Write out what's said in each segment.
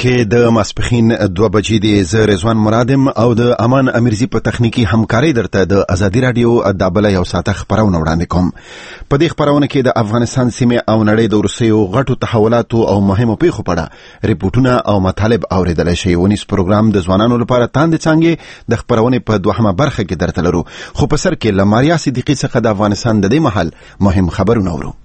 کې د ماسپخین 2 بجې د ز رضوان مرادم او د امان امیرزی په تخنیکی همکاري درته د ازادي رادیو د بل یو ساعت خبرونه وړاندې کوم. په دې خبرونه کې د افغانستان سیمه او نړۍ د روسیو غټو تحولاتو او مهمو پیښو په اړه ریپورتونه او مطالب اوریدل شي. ونیس پروګرام د ځوانانو لپاره تاند څنګه د خبرونه په دوهمه برخه کې درته لرو. خو په سر کې لماریا صدیقی څخه د افغانستان د دې محل مهم خبرونه ورو.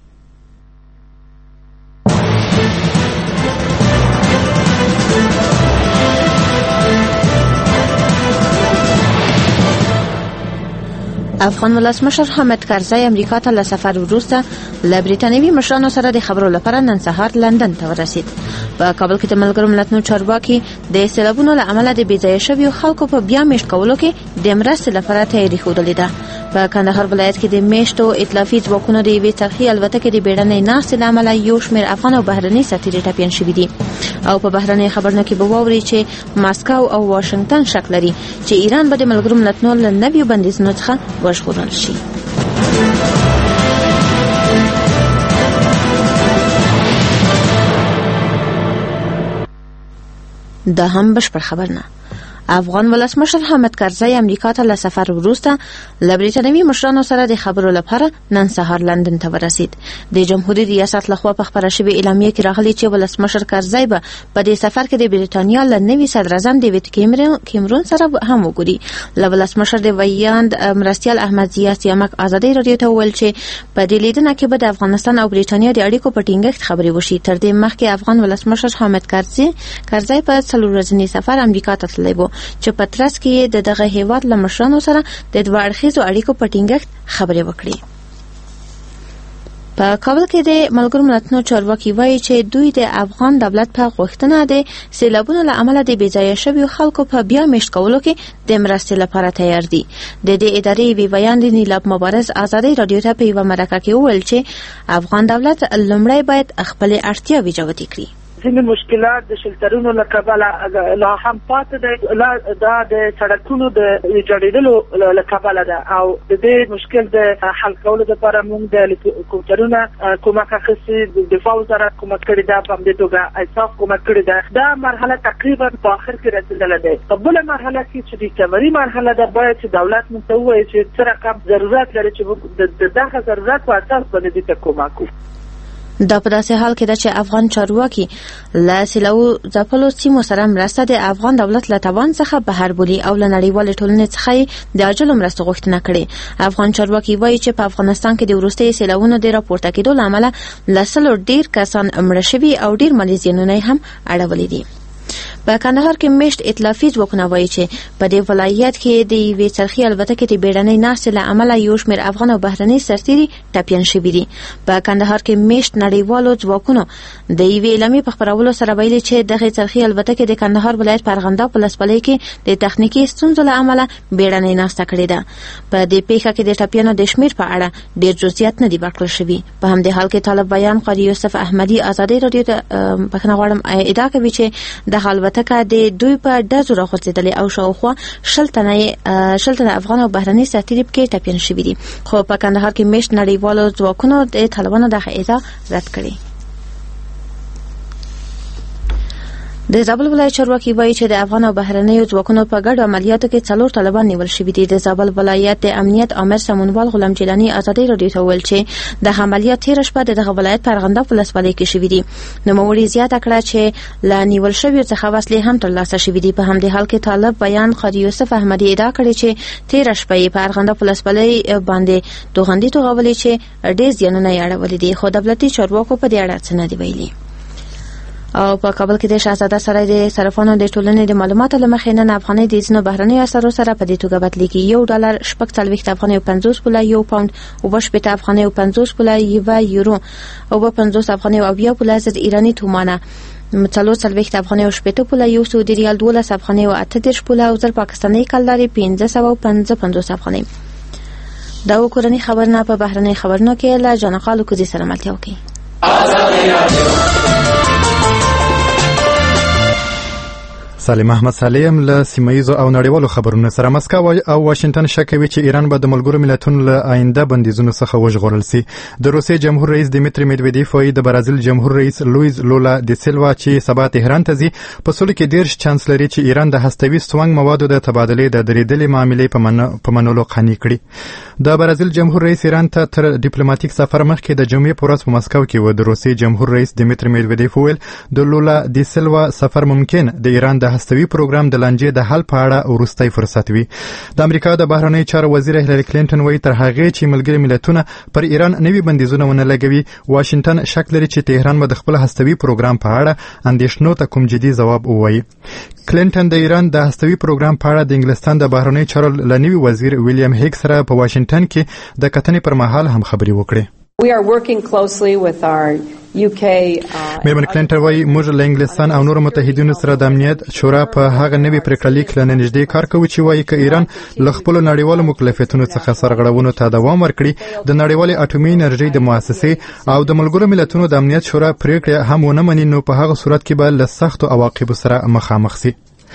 افغان ولسمشر حامد کرزی امریکا ته له سفر وروسته له بریټانوي مشرانو سره د خبرو لپاره نن سهار لندن ته ورسید. په کابل کې د ملګرو ملتونو چارواکي د سیلابونو له امله د بېځایه شویو خلکو په بیا میشت کولو کې د مرستې لپاره تیاری ښودلې ده. په کندهار ولایت کې د میشتو ائتلافي ځواکونو د یوې څرخي الوتکې د بیړنۍ ناستې له امله یو شمېر افغان او بهرني سفیر ټپیان شوي دي. او په بهرني خبرونو کې به واوري چې ماسکو او واشنگټن شک لري چې ایران به د ملګرو ملتونو له نویو بندیزونو څخه وژغورل شي. دا هم بشپړ خبر نه. افغان ولسمشر حامد کرزی امریکا ته له سفر وروسته له بریټانوي مشرانو سره د خبرو لپاره نن سهار لندن ته ورسید. د جمهوریت ریاست لخوا په خبره شوې اعلامیه کې راغلي چې ولسمشر کرزی به په دې سفر کې د بریټانیا له نوي صدراعظم ډیوډ کیمرون سره هم وګوري. له ولسمشر د ویاند مرستیال احمد ضیا سیامک ازادي رادیو ته وویل چې په دې لیدنه کې به د افغانستان او بریټانیا د اړیکو په ټینګښت خبرې وشي. تر دې مخکې افغان ولسمشر حامد کرزی په 4 ورځني سفر امریکا ته تللی و چې په ترڅ کې د دغه هیواد له مشرانو سره د دوه اړخیزو اړیکو په ټینګښت خبرې وکړي. په کابل کې د ملګرو ملتونو چارواکي وایي چې دوی د افغان دولت په غوښتنه د سیلابونو له امله د بېځایه شویو خلکو په بیا میشت کولو کې د مرستې لپاره تیار دي. د دې ادارې وی بیان د نیلاب مبارز ازادي رادیو ته په یوه مرکه کې وویل چې افغان دولت لومړی باید خپل اړتیاوې جوتې کړي. ځینې مشکلات د شلترونو له کبله لا هم پاتې دی، دا د سړکونو د جوړېدلو له کبله ده او د دې مشکل د حل کولو لپاره موږ د هلیکوپټرونو کومک اخیستې، د دفاع وزارت کومک کړی ده، په همدې توګه ایساف کومک کړی ده. دا مرحله تقریبا په آخر کې رسېدلې ده. په بله مرحله کې چې د ریکوري مرحله ده، باید چې دولت موږ ته ووایي چې څه رقم ضرورت لري چې د دغه ضرورت په اساس باندې دې ته کومک وکړو. دا په داسې حال کې ده چې افغان چارواکي له سیلابو ځپلو سیمو سره مرسته د افغان دولت له توان څخه بهر بولي او له نړیوالې ټولنې څخه د عاجلو مرستو غوښتنه کړې. افغان چارواکي وایي چې په افغانستان کې د وروستي سیلابونو د راپورته کېدو له امله له 100 ډېر کسان مړه شوي او ډېر مالي زیانونه هم اړولي دي. په کندهار کې میشت ائتلافي ځواکونه وایي چې په دې ولایت کې د یوې څرخي الوتکې د بیړنۍ ناستې له امله یو شمېر افغان او بهرني سرتیري ټپیان شوي دي. په کندهار کې میشت نړیوالو ځواکونو د یوې اعلامیې په خپرولو سره ویلي چې دغه څرخي الوتکې د کندهار ولایت په ارغنداب ولسوالۍ کې د تخنیکي ستونزو له امله بیړنۍ ناسته کړې ده. په دې پیښه کې د ټپیانو د شمېر په اړه ډېر جزئیات نه دي ورکړل شوي. په همدې حال کې طالب بیان قاری یوسف احمدي ازادي رادیو ته بخښنه غواړم ادعا کوي چې دغه الوتکه د دوی په ډزو راخوځېدلې او شاوخوا 60 تنه افغان او بهرني سرتیري پکې ټپیان شوي دي. خو په کندهار کې میشت نړیوالو ځواکونو د طالبانو دغه ادعا رد کړې. د زابل ولایت چارواکي وایي چې د افغان او بهرنیو ځواکونو په ګډو عملیاتو کې 4 طالبان نیول شوي دي. د زابل ولایت د امنیت آمر سمونوال غلام جیلانی ازادي رادیو ته وویل چې د عملیات تېره شپه دغه ولایت په ارغنداب ولسوالۍ کې شوي دي. نوموړي زیاته کړه چې له نیول شویو څخه وسلې هم ترلاسه شوي دي. په همدې حال کې طالب بیان قاری یوسف احمدي ادعا کړې چې تېره شپه په ارغنداب ولسوالۍ باندې توغندي توغولې چې ډېر زیانونه یې اړولي دي، خو دولتي چارواکو په دې اړه څه نه دي ویلي. او په کابل کې د شاهزاده سرای د صرافانو د ټولنې د معلوماتو له مخې نن افغانۍ د ځینو بهرنیو اسعارو سره په دې توګه بدلېږي. $1 شپږ افغانۍ او 50 پوله، 1 پاوند اوبه شپېته افغانۍ او 50 پوله، 1 یورو اوبه 50 افغانۍ او 80 پوله ضد ایراني تومانه، 4 افغانۍ او 80 پوله، 1 سعودي ریال 12 افغانۍ او 38 پوله او 1000 پاکستاني کلدارې 555 افغانۍ. دا کورنۍ خبرونه په بهرنۍ خبرونو کې له جانقالو کوزي سره ملتیا وکړي. سالم احمد سالم له سیمایزو او نړیوالو خبرونو سره مسکو او واشنگټن شک کوي چې ایران به د ملګرو ملتونو له آینده بندیزونو څخه وژغورل شي. د روسیې جمهور رئیس دیمیتری میدویدیف او د برازیل جمهور رئیس لویز لولا دی سیلوا چې سبا تهران ته ځي په سولې کې ډیر چانس لري چې ایران د هستوي سونګ موادو د تبادلې د درېدلې معاملې په منلو قانع کړي. د برازیل جمهور رئیس ایران ته تر ډیپلوماټیک سفر مخکې د جمعې په ورځ په مسکو کې و. د روسیې جمهور رئیس دیمیتری میدویدیف ویل د لولا دی سیلوا سفر ممکن د ایران د هستوي پروګرام د لانجې د حل په اړه وروستۍ فرصت وي. د امریکا د بهرنیو چارو وزیر هیلری کلینټن وایي تر هغه چې ملګري ملتونه پر ایران نوي بندیزونه ونه لګوي واشنگټن شک لري چې تهران به د خپل هستوي پروګرام په اړه اندېښنو ته کوم جدي ځواب ووایي. کلینټن د ایران د هستوي پروګرام په اړه د انګلستان د بهرنیو چارو لنوي وزیر ویلیام هیګ سره په واشنگټن کې د کتنې پر مهال هم خبرې وکړې. We are working closely with our UK میرمن کلینټن وایي موږ له انګلستان او نورو متحدینو سره د امنیت شورا په هغه نوي پریکړه لیک له نږدې کار کوي چې وایي که ایران له خپلو نړیوالو مکلفیتونو څخه سرغړونو ته دوام ورکړي د نړیوالې اټومي انرژۍ د مؤسسې او د ملګرو ملتونو د امنیت شورا پریکړه هم ونه مني نو په هغه صورت کې به له سختو عواقبو سره مخامخ شي.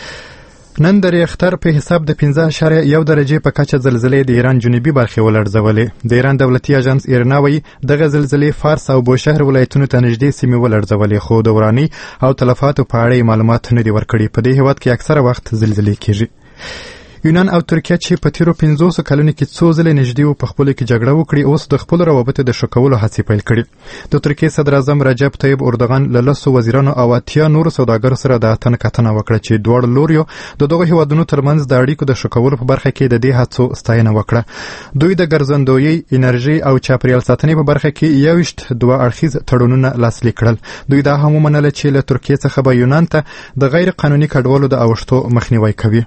نن د ریختر په حساب د 15.1 درجه په کچه زلزلې د ایران جنوبي برخې ولړزولې. د ایران دولتي اژانس ایرنا وایي دغه زلزلې فارس او بوشهر ولایتونو ته نږدې سیمې ولړزولې خو د وراني او تلفاتو په اړه معلومات نه دي ورکړي. په دې هیواد کې اکثره وخت زلزلې کیږي. یونان او ترکیه چې په تیرو 500 کلونو کې څو ځله نږدې په خپل کې جګړه وکړي اوس د خپل روابط د شکولو هڅې پیل کړي. د ترکیې صدر اعظم رجب طیب اردوغان له 10 وزیرانو او 80 نور سوداګرو سره د اتن کتنه وکړه چې دواړو لوریو د دغه هیوادونو ترمنځ د اړیکو د شکولو په برخه کې د دې هڅو ستاینه وکړه. دوی د ګرځندوی انرژي او چاپیریال ساتنې په برخه کې 21 دوه اړخیز تړونونه لاسلیک کړل. دوی دا هم ومنله چې له ترکیې څخه به یونان ته د غیر قانوني کډوالو د اوښتو مخنیوي کوي.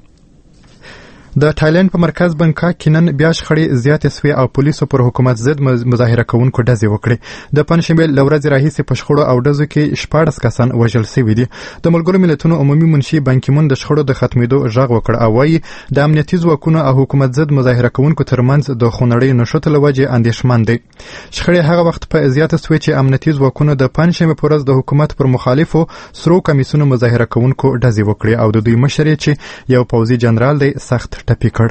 د تایلند په مرکز بانکاک کې نن بیا شخړې زیاتې سوې او پولیسو پر حکومت ضد مظاهره کوونکو ډزې وکړې. د پنځشنبې له ورځې راهیسې په شخړو او ډزو کې 14 کسان وژل شوي دي. د ملګرو ملتونو عمومي منشي بان کی مون د شخړو د ختمېدو غږ وکړ او وایي د امنیتي ځواکونو او حکومت ضد مظاهره کوونکو ترمنځ د خونړۍ نښتو له وجې اندېښمن دي. شخړې هغه وخت په زیاته سوې چې امنیتي ځواکونو د پنځشنبې په ورځ د حکومت پر مخالفو سرو کمیسونو مظاهره کوونکو ډزې وکړې او د دوی مشر چې یو پوځي جنرال دی سخت ټپي کړ.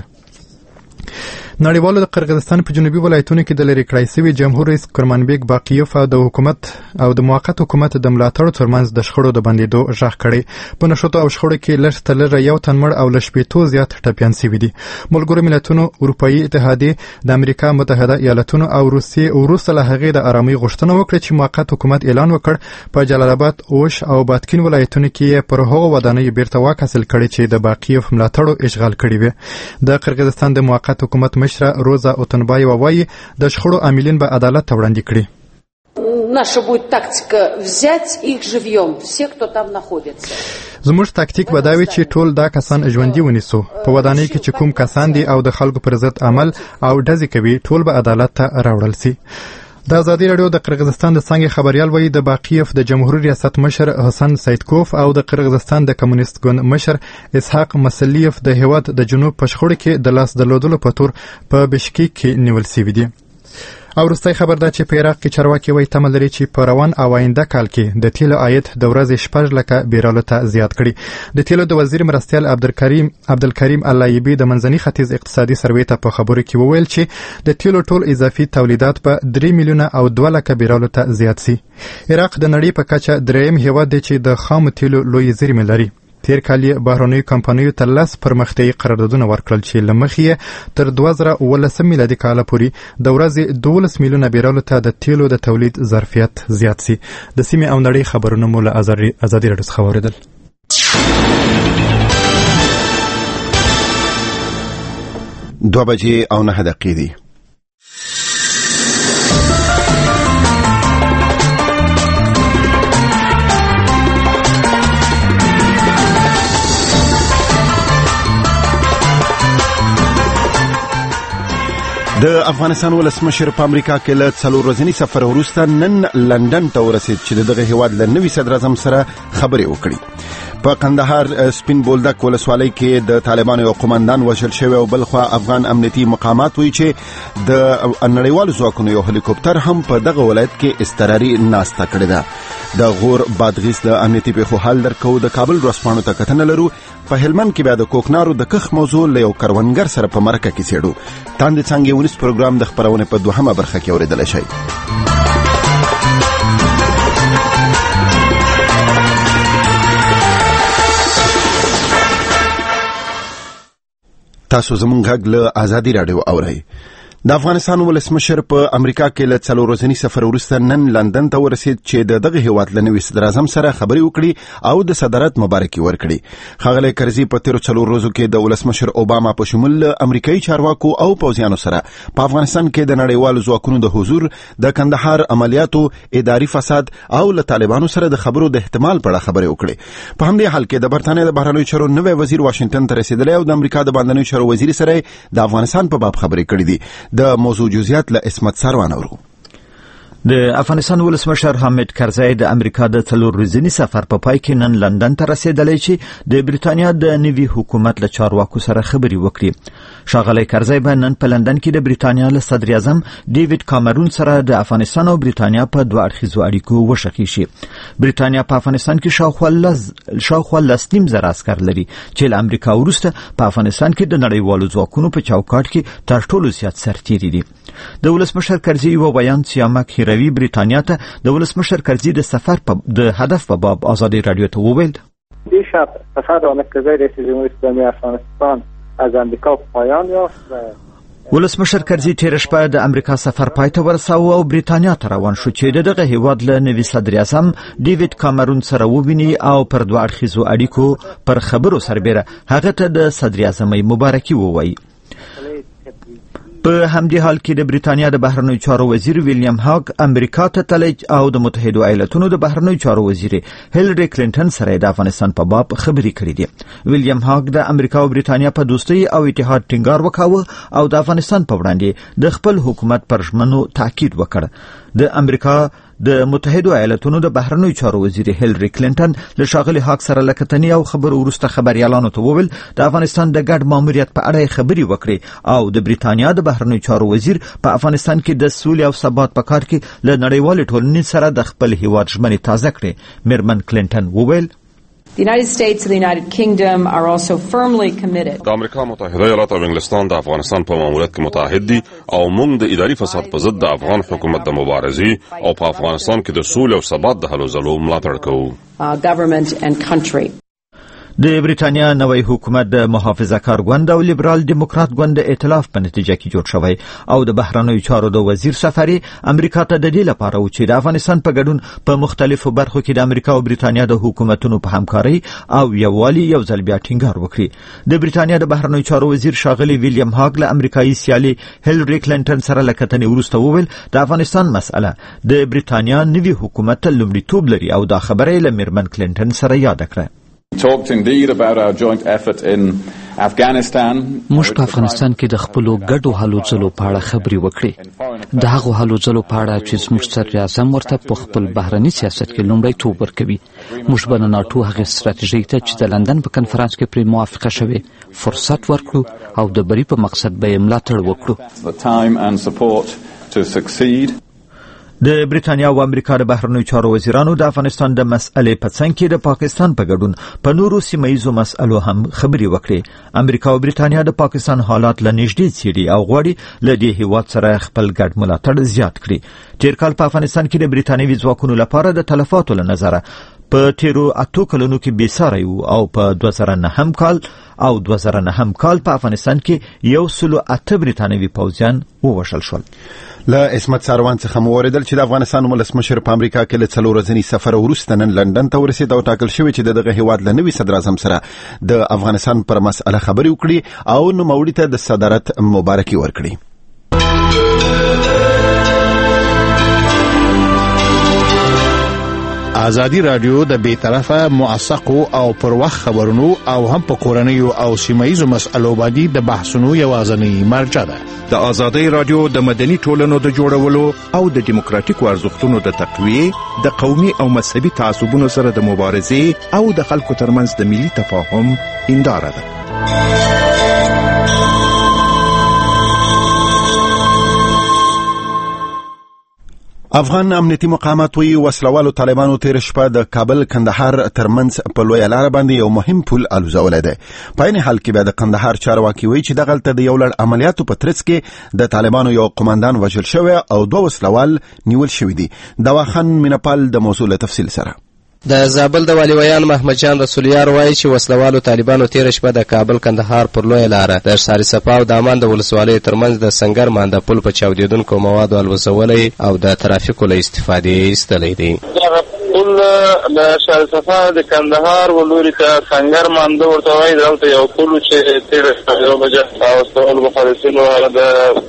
نړیوالو د قرغیزستان په جنوبي ولایتونو کې د لرې کړای شوي جمهور رئیس کرمانبیک باقیوف د حکومت او د موقت حکومت د ملاتړو ترمنځ د شخړو د بندېدو غږ کړی. په نښتو او شخړو کې لږ تر لږه 1 تن مړ او له 80 زیات ټپیان شوي دي. ملګرو ملتونو، اروپایي اتحادیې، د امریکا متحده ایالاتونو او روسیې وروسته له هغې د آرامۍ غوښتنه وکړه چې موقت حکومت اعلان وکړ. په جلال آباد، اوش او باتکین ولایتونو کې پر هغو ودانیو بیرته واک حاصل کړي چې د باقیوف ملاتړو اشغال کړي وي. د قرغیزستان د موقت حکومت مشره روزا اوتنبایوا وایي د شخړو عاملین به عدالت ته وړاندې کړي. Наша будет тактика взять их живьем, все, кто там находится. زموږ تاکتیک به دا وي چې ټول دا کسان ژوندي ونیسو. په ودانۍ کې چې کوم کسان دي او د خلکو پر ضد عمل او ډزې کوي ټول به عدالت ته راوړل شي. د ازادي راډیو د قرغیزستان د څنګه خبريال وایي د باقیوف د جمهوریت ریاست مشر حسن سیدکوف او د قرغیزستان د کمونیست ګوند مشر اسحاق مسلیف د هیواد د جنوب په شخړو کې د لاس درلودلو په تور په بشکیک کې نیول شوي دي. او وروستی خبر دا چې په عراق کې چارواکي وایي تمه لري چې په روان او آینده کال کې د تیلو عاید د ورځې 6 لکه بیرالو ته زیات کړي. د تیلو د وزیر مرستیال عبدالکریم علایبی د منځني ختیځ اقتصادي سروې ته په خبرو کې وویل چې د تیلو ټول اضافي تولیدات په 3 میلیونه او 2 لکه بیرالو ته زیات شي. عراق د نړۍ په کچه دریم هیواد دی چې د خام تیلو لوی زیرمې لري. تیر کال بهرنیو کمپنیو ته 10 پرمختیایي قراردادونه ورکړل چې له مخې تر 2019 میلادي کال پورې د ورځې 12 میلیونه بیرالو ته د تیلو د تولید ظرفیت زیات شي. د سیمې او نړۍ خبرونه مو له ازادي راډیو څخه واوریدل. 2:09 د افغانستان ولسمشر په امریکا کې له 4 ورځني سفر وروسته نن لندن ته ورسید چې دغه هیواد له نوي صدر اعظم سره خبرې وکړي. په قندهار سپین بولدک ولسوالۍ کې د طالبانو یو قومندان وژل شوی او بلخوا افغان امنیتي مقامات وایي چې د نړیوالو ځواکونو یو هلیکوپټر هم په دغه ولایت کې اضطراري ناسته کړې ده. د غور بادغیس د امنیتي پیښو حال درکو د کابل ورځپاڼو ته کتنه لرو. په هلمند کې بیا د کوکنارو د کښ موضوع له یو کروندګر سره په مرکه کې څېړو. تاند څنګه ونیس پروګرام د خبرونه په دوهمه برخه کې اوریدل شي. تاسو زمونږ غږ له آزادي رادیو اورئ. د افغانستان ولسمشر په امریکا کې له 4 ورځني سفر وروسته نن لندن ته ورسید چې دغه هیواد له نوي صدر اعظم سره خبرې وکړي او د صدارت مبارکي ورکړي. ښاغلی کرزي په تیرو 4 ورځو کې د ولسمشر اوباما په شمول امریکایي چارواکو او پوځیانو سره په افغانستان کې د نړیوالو ځواکونو د حضور، د کندهار عملیاتو، اداري فساد او له طالبانو سره د خبرو د احتمال په اړه خبرې وکړي. په همدې حال کې د برتانیا د بهرنیو چارو نوی وزیر واشنگټن ته رسیدلی او د امریکا د بهرنیو چارو وزیر سره د افغانستان په باب خبرې کړې دي. د موضوع جزئیات له اسمت سروان اورو. د افغانستان ولسمشر حامد کرزی د امریکا د 4 ورځني سفر په پای کې نن لندن ته رسیدلی چې د بریتانیا د نوي حکومت له چارواکو سره خبرې وکړي. ښاغلی کرزی به نن په لندن کې د بریتانیا له صدر اعظم ډیوډ کامرون سره د افغانستان او بریتانیا په دوه اړخیزو اړیکو وشخي شي. بریتانیا په افغانستان کې شاوخوا 10,000 عسکر لري چې له امریکا وروسته په افغانستان کې د نړیوالو ځواکونو په چوکاټ کې تر ټولو زیات سرتیري دي. د ولسمشر کرزي یو بیان سیامک هیروي بریتانیا ته د ولسمشر کرزي د سفر د هدف په باب آزادی رادیو ته وویل: دیشب سفر آمد کرزی رئیس جمهوری اسلامی افغانستان از امریکا پایان یافت. ولسمشر کرزي تیر شپه د امریکا سفر پای ته ورساوه او بریتانیا ته روان شو چې دغه هیواد له نوي صدر اعظم ډیوډ کامرون سره وویني او پر دوه اړخیزو اړیکو پر خبرو سربېره هغه ته د صدر اعظمۍ مبارکي ووایي. په همدې حال کې د بریتانیا د بهرنیو چارو وزیر ویلیام هاګ امریکا ته تللی او د متحده ایالاتونو د بهرنیو چارو وزیر هیلری کلینټن سره د افغانستان په باب خبرې کړې دي. ویلیام هاګ د امریکا او بریتانیا په دوستۍ او اتحاد ټینګار وکاوه او د افغانستان په وړاندې د خپل حکومت پر ژمنو تاکید وکړ. د امریکا د متحده ایالاتونو د بهرنیو چارو وزیر هیلری کلینټن له ښاغلي هاګ سره له کتنې او خبرو وروسته خبریالانو ته وویل د افغانستان د ګډ ماموریت په اړه خبرې وکړي او د بریتانیا د بهرنیو چارو وزیر په افغانستان کې د سولې او ثبات په کار کې له نړیوالې ټولنې سره د خپل هیواد ژمنې تازه کړې. میرمن کلینټن وویل: The United States and the United Kingdom are also firmly committed. د امریکا متحده ایالات او انګلستان د افغانستان په ماموریت کې متحد دي او موږ د اداري فساد په ضد د افغان حکومت د مبارزې او په افغانستان کې د سولې او ثبات د هلو ځلو ملاتړ کوو. Government and country. د بریتانیا نوی حکومت د محافظه کار ګوند او لیبرال دیموکرات ګوند د ائتلاف په نتیجه کې جوړ شوی او د بهرنیو چارو د وزیر سفري امریکا ته د دې لپاره و چې د افغانستان په ګډون په مختلفو برخو کې د امریکا او بریتانیا د حکومتونو په همکارۍ او یووالي یو ځل بیا ټینګار وکړي. د بریتانیا د بهرنیو چارو وزیر ښاغلی ویلیام هاګ له امریکایي سیالي هیلری کلینټن سره له کتنې وروسته وویل د افغانستان مسأله د بریتانیا نوي حکومت ته لومړیتوب لري او دا خبره له میرمن کلینټن سره یاد کړه. موږ په افغانستان کې د خپلو ګډو هلو ځلو په اړه خبرې وکړې. د هغو هلو ځلو په اړه چې زموږ صدر اعظم ورته په خپل بهرني سیاست کې لومړیتوب ورکوي. موږ به د ناټو هغې ستراتیژۍ ته چې د لندن په کنفرانس کې پرې موافقه شوې فرصت ورکړو او د بري په مقصد به یې ملاتړ وکړو. د بریتانیا او امریکا د بهرنیو چارو وزیرانو د افغانستان د مسئلې په څنګ کې د پاکستان په ګډون په نورو سیمه‌یزو مسئلو هم خبرې وکړې. امریکا او بریتانیا د پاکستان حالات له نږدې څېړي او غواړي له دې هیواد سره خپل ګډ ملاتړ زیات کړي. تیر کال په افغانستان کې د بریتانیوي ځواکونو لپاره د تلفاتو له نظره په تیرو 8 کلونو کې بېساری وو او په 2009 کال په افغانستان کې 108 بریتانیوي پوځیان ووژل شول. له اسمت سروان څخه مو اوریدل چې د افغانستان ولسمشر په امریکا کې له 4 ورځني سفر وروسته نن لندن ته ورسید او ټاکل شوی چې دغه هیواد له نوي صدر اعظم سره د افغانستان پر مسأله خبرې وکړي او نوموړي ته د صدارت مبارکي ورکړي. ازادي رادیو د بیطرفه موثقو او پر وخت خبرونو او هم په کورنیو او سیمایي مسایلو باندې د بحثونو یوازنی مرجع ده. د ازادي رادیو د مدني ټولنو د جوړولو او د دیموکراتیکو ارزښتونو د تقویه، د قومي او مذهبي تعصبونو سره د مبارزې او د خلکو ترمنځ د ملي تفاهم هنداره ده. افغان امنیتي مقامات وی وسلوالو طالبانو تیر شپه د کابل کندهار ترمنځ په لوی لار باندې یو مهم پل الوزولای دی. په عین حال کې د کندهار چارواکي وی چې دغلته د یو لړ عملیاتو په ترڅ کې د طالبانو یو قوماندان وژل شوی او دوه وسلوال نیول شوی دي. دواخان مینپال د موضوع له تفصیل سره. د زابل د والی ویان محمد جان رسولیار وایي چې وسلوالو طالبانو تیر شپه د کابل کندهار پر لوی لار د شاري صفا او د امان د ولسوالۍ ترمنځ د سنگر مانده پل په چاودیدونکو موادو الوزولې او د ترافیکو له استفادې ایستلې دي. پل د شاري صفا د کندهار ولوري ته سنگر مانده ورته وایي، دلته یو پل چې تیر یو بجه او سوال مخالفینو د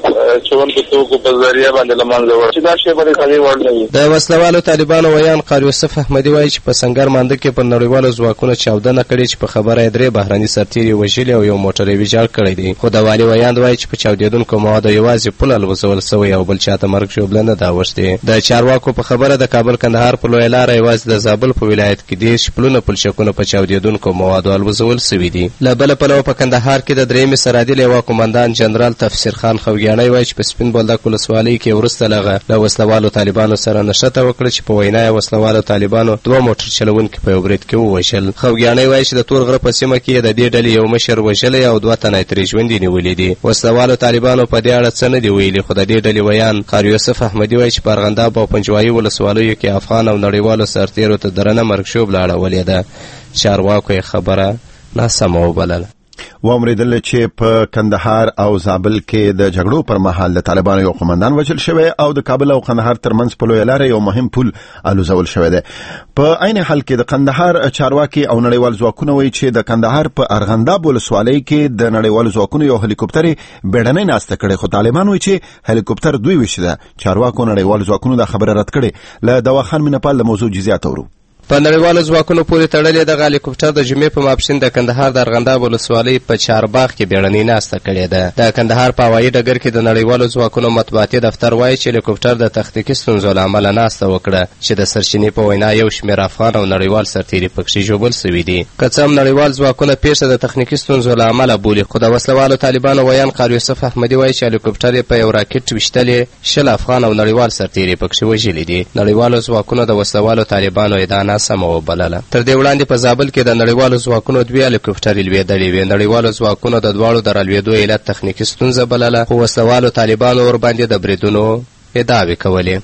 چونکو توکو په ذریعہ باندې لمانځه ور چې دا شی باندې خالي وړلې. د وسلوالو طالبانو ویان قاری یوسف احمدی وایي چې په سنگر مانده کې په نړیوالو ځواکونو چاودنه کړې چې په خبره درې بهراني سرتیري وژلي او یو موټر یې ویجاړ کړی دی. خو د والی ویان وایي چې په چاودیدونکو موادو یوازې پل الوزول سوی او بل چاته مرګ ژوبله نه ده اوښتې. د چارواکو په خبره د کابل کندهار په لویه لاره یوازې د زابل په ولایت کې 10 پلونه پلچکونه په چاودیدونکو موادو الوزول سوي دي. له بله پلوه په کندهار کې د درېیمې سرحدي لواء قومندان جنرال تفسیر خان خوږیاڼی وایي چې په سپین بولدک ولسوالۍ کې وروسته له وسلوالو طالبانو سره نښته وکړه چې په وینا یې وسلوالو طالبانو دوه موټر چلونکي په یو برید کې ووژل. خوږیاڼی وایي چې د تور غره په سیمه کې د دې ډلې یو مشر وژلی او دوه تنه ترې ژوندي نیولي دي. وسلوالو طالبانو په دې اړه څه نه دي ویلي، خو د دې ډلې ویان قاری یوسف احمدي وایي چې په ارغنداب او پنجوایي ولسوالیو کې افغان او نړیوالو سرتیرو ته درنه مرګ اړولې ده. چارواکو یې خبره ناسمه وبلله. واوریدل چې په کندهار او زابل کې د جګړو پر مهال د طالبانو یو قومندان وژل شوی او د کابل او کندهار ترمنځ په لوی لار یو مهم پل الوزول شوی دی. په عین حال کې د کندهار چارواکي او نړیوال ځواکونه وایي چې د کندهار په ارغنداب ولسوالۍ کې د نړیوال ځواکونو یو هلیکوپټر بیړنۍ ناسته کړې، خو طالبان وایي چې هلیکوپټر دوی وشي ده. چارواکو نړیوال ځواکونو دا خبره رد کړې. له دواخان مینپال د موضوع جزئیات اورو. په نړیوالو ځواکونو پورې تړلې د هلیکوپټر د جمعې په ماپښین د کندهار د ارغنداب ولسوالۍ په چارباغ کې بیړنۍ ناسته کړې ده. د کندهار په هوایي ډګر کې د نړیوالو ځواکونو مطبوعاتي دفتر وایي چې هلیکوپټر د تخنیکي ستونزو له امله ناسته وکړه چې د سرچینې په وینا یو شمېر افغان او نړیوال سرتیري پکښې ژوبل سوي دي. که څه هم نړیوال ځواکونه پیښه د تخنیکي ستونزو له امله بولي، خو د وسلوالو طالبانو ویان قاری یوسف احمدي وایي چې هلیکوپټر یې په یو راکټ ویشتلې 10 افغان او نړیوال سرتیري پکښې وژلي دي. نړیوالو ځواکونو د وسلوالو طالبانو ادعا ناسمه وبلله. تر دې وړاندې په زابل کې د نړیوالو ځواکونو 2 هلیکوپټرې لوېدلې وې. نړیوالو ځواکونو د دواړو د رالوېدو علت تخنیکي ستونزه بلله، خو وسلوالو طالبانو ورباندې د بریدونو ادعاوې کولې.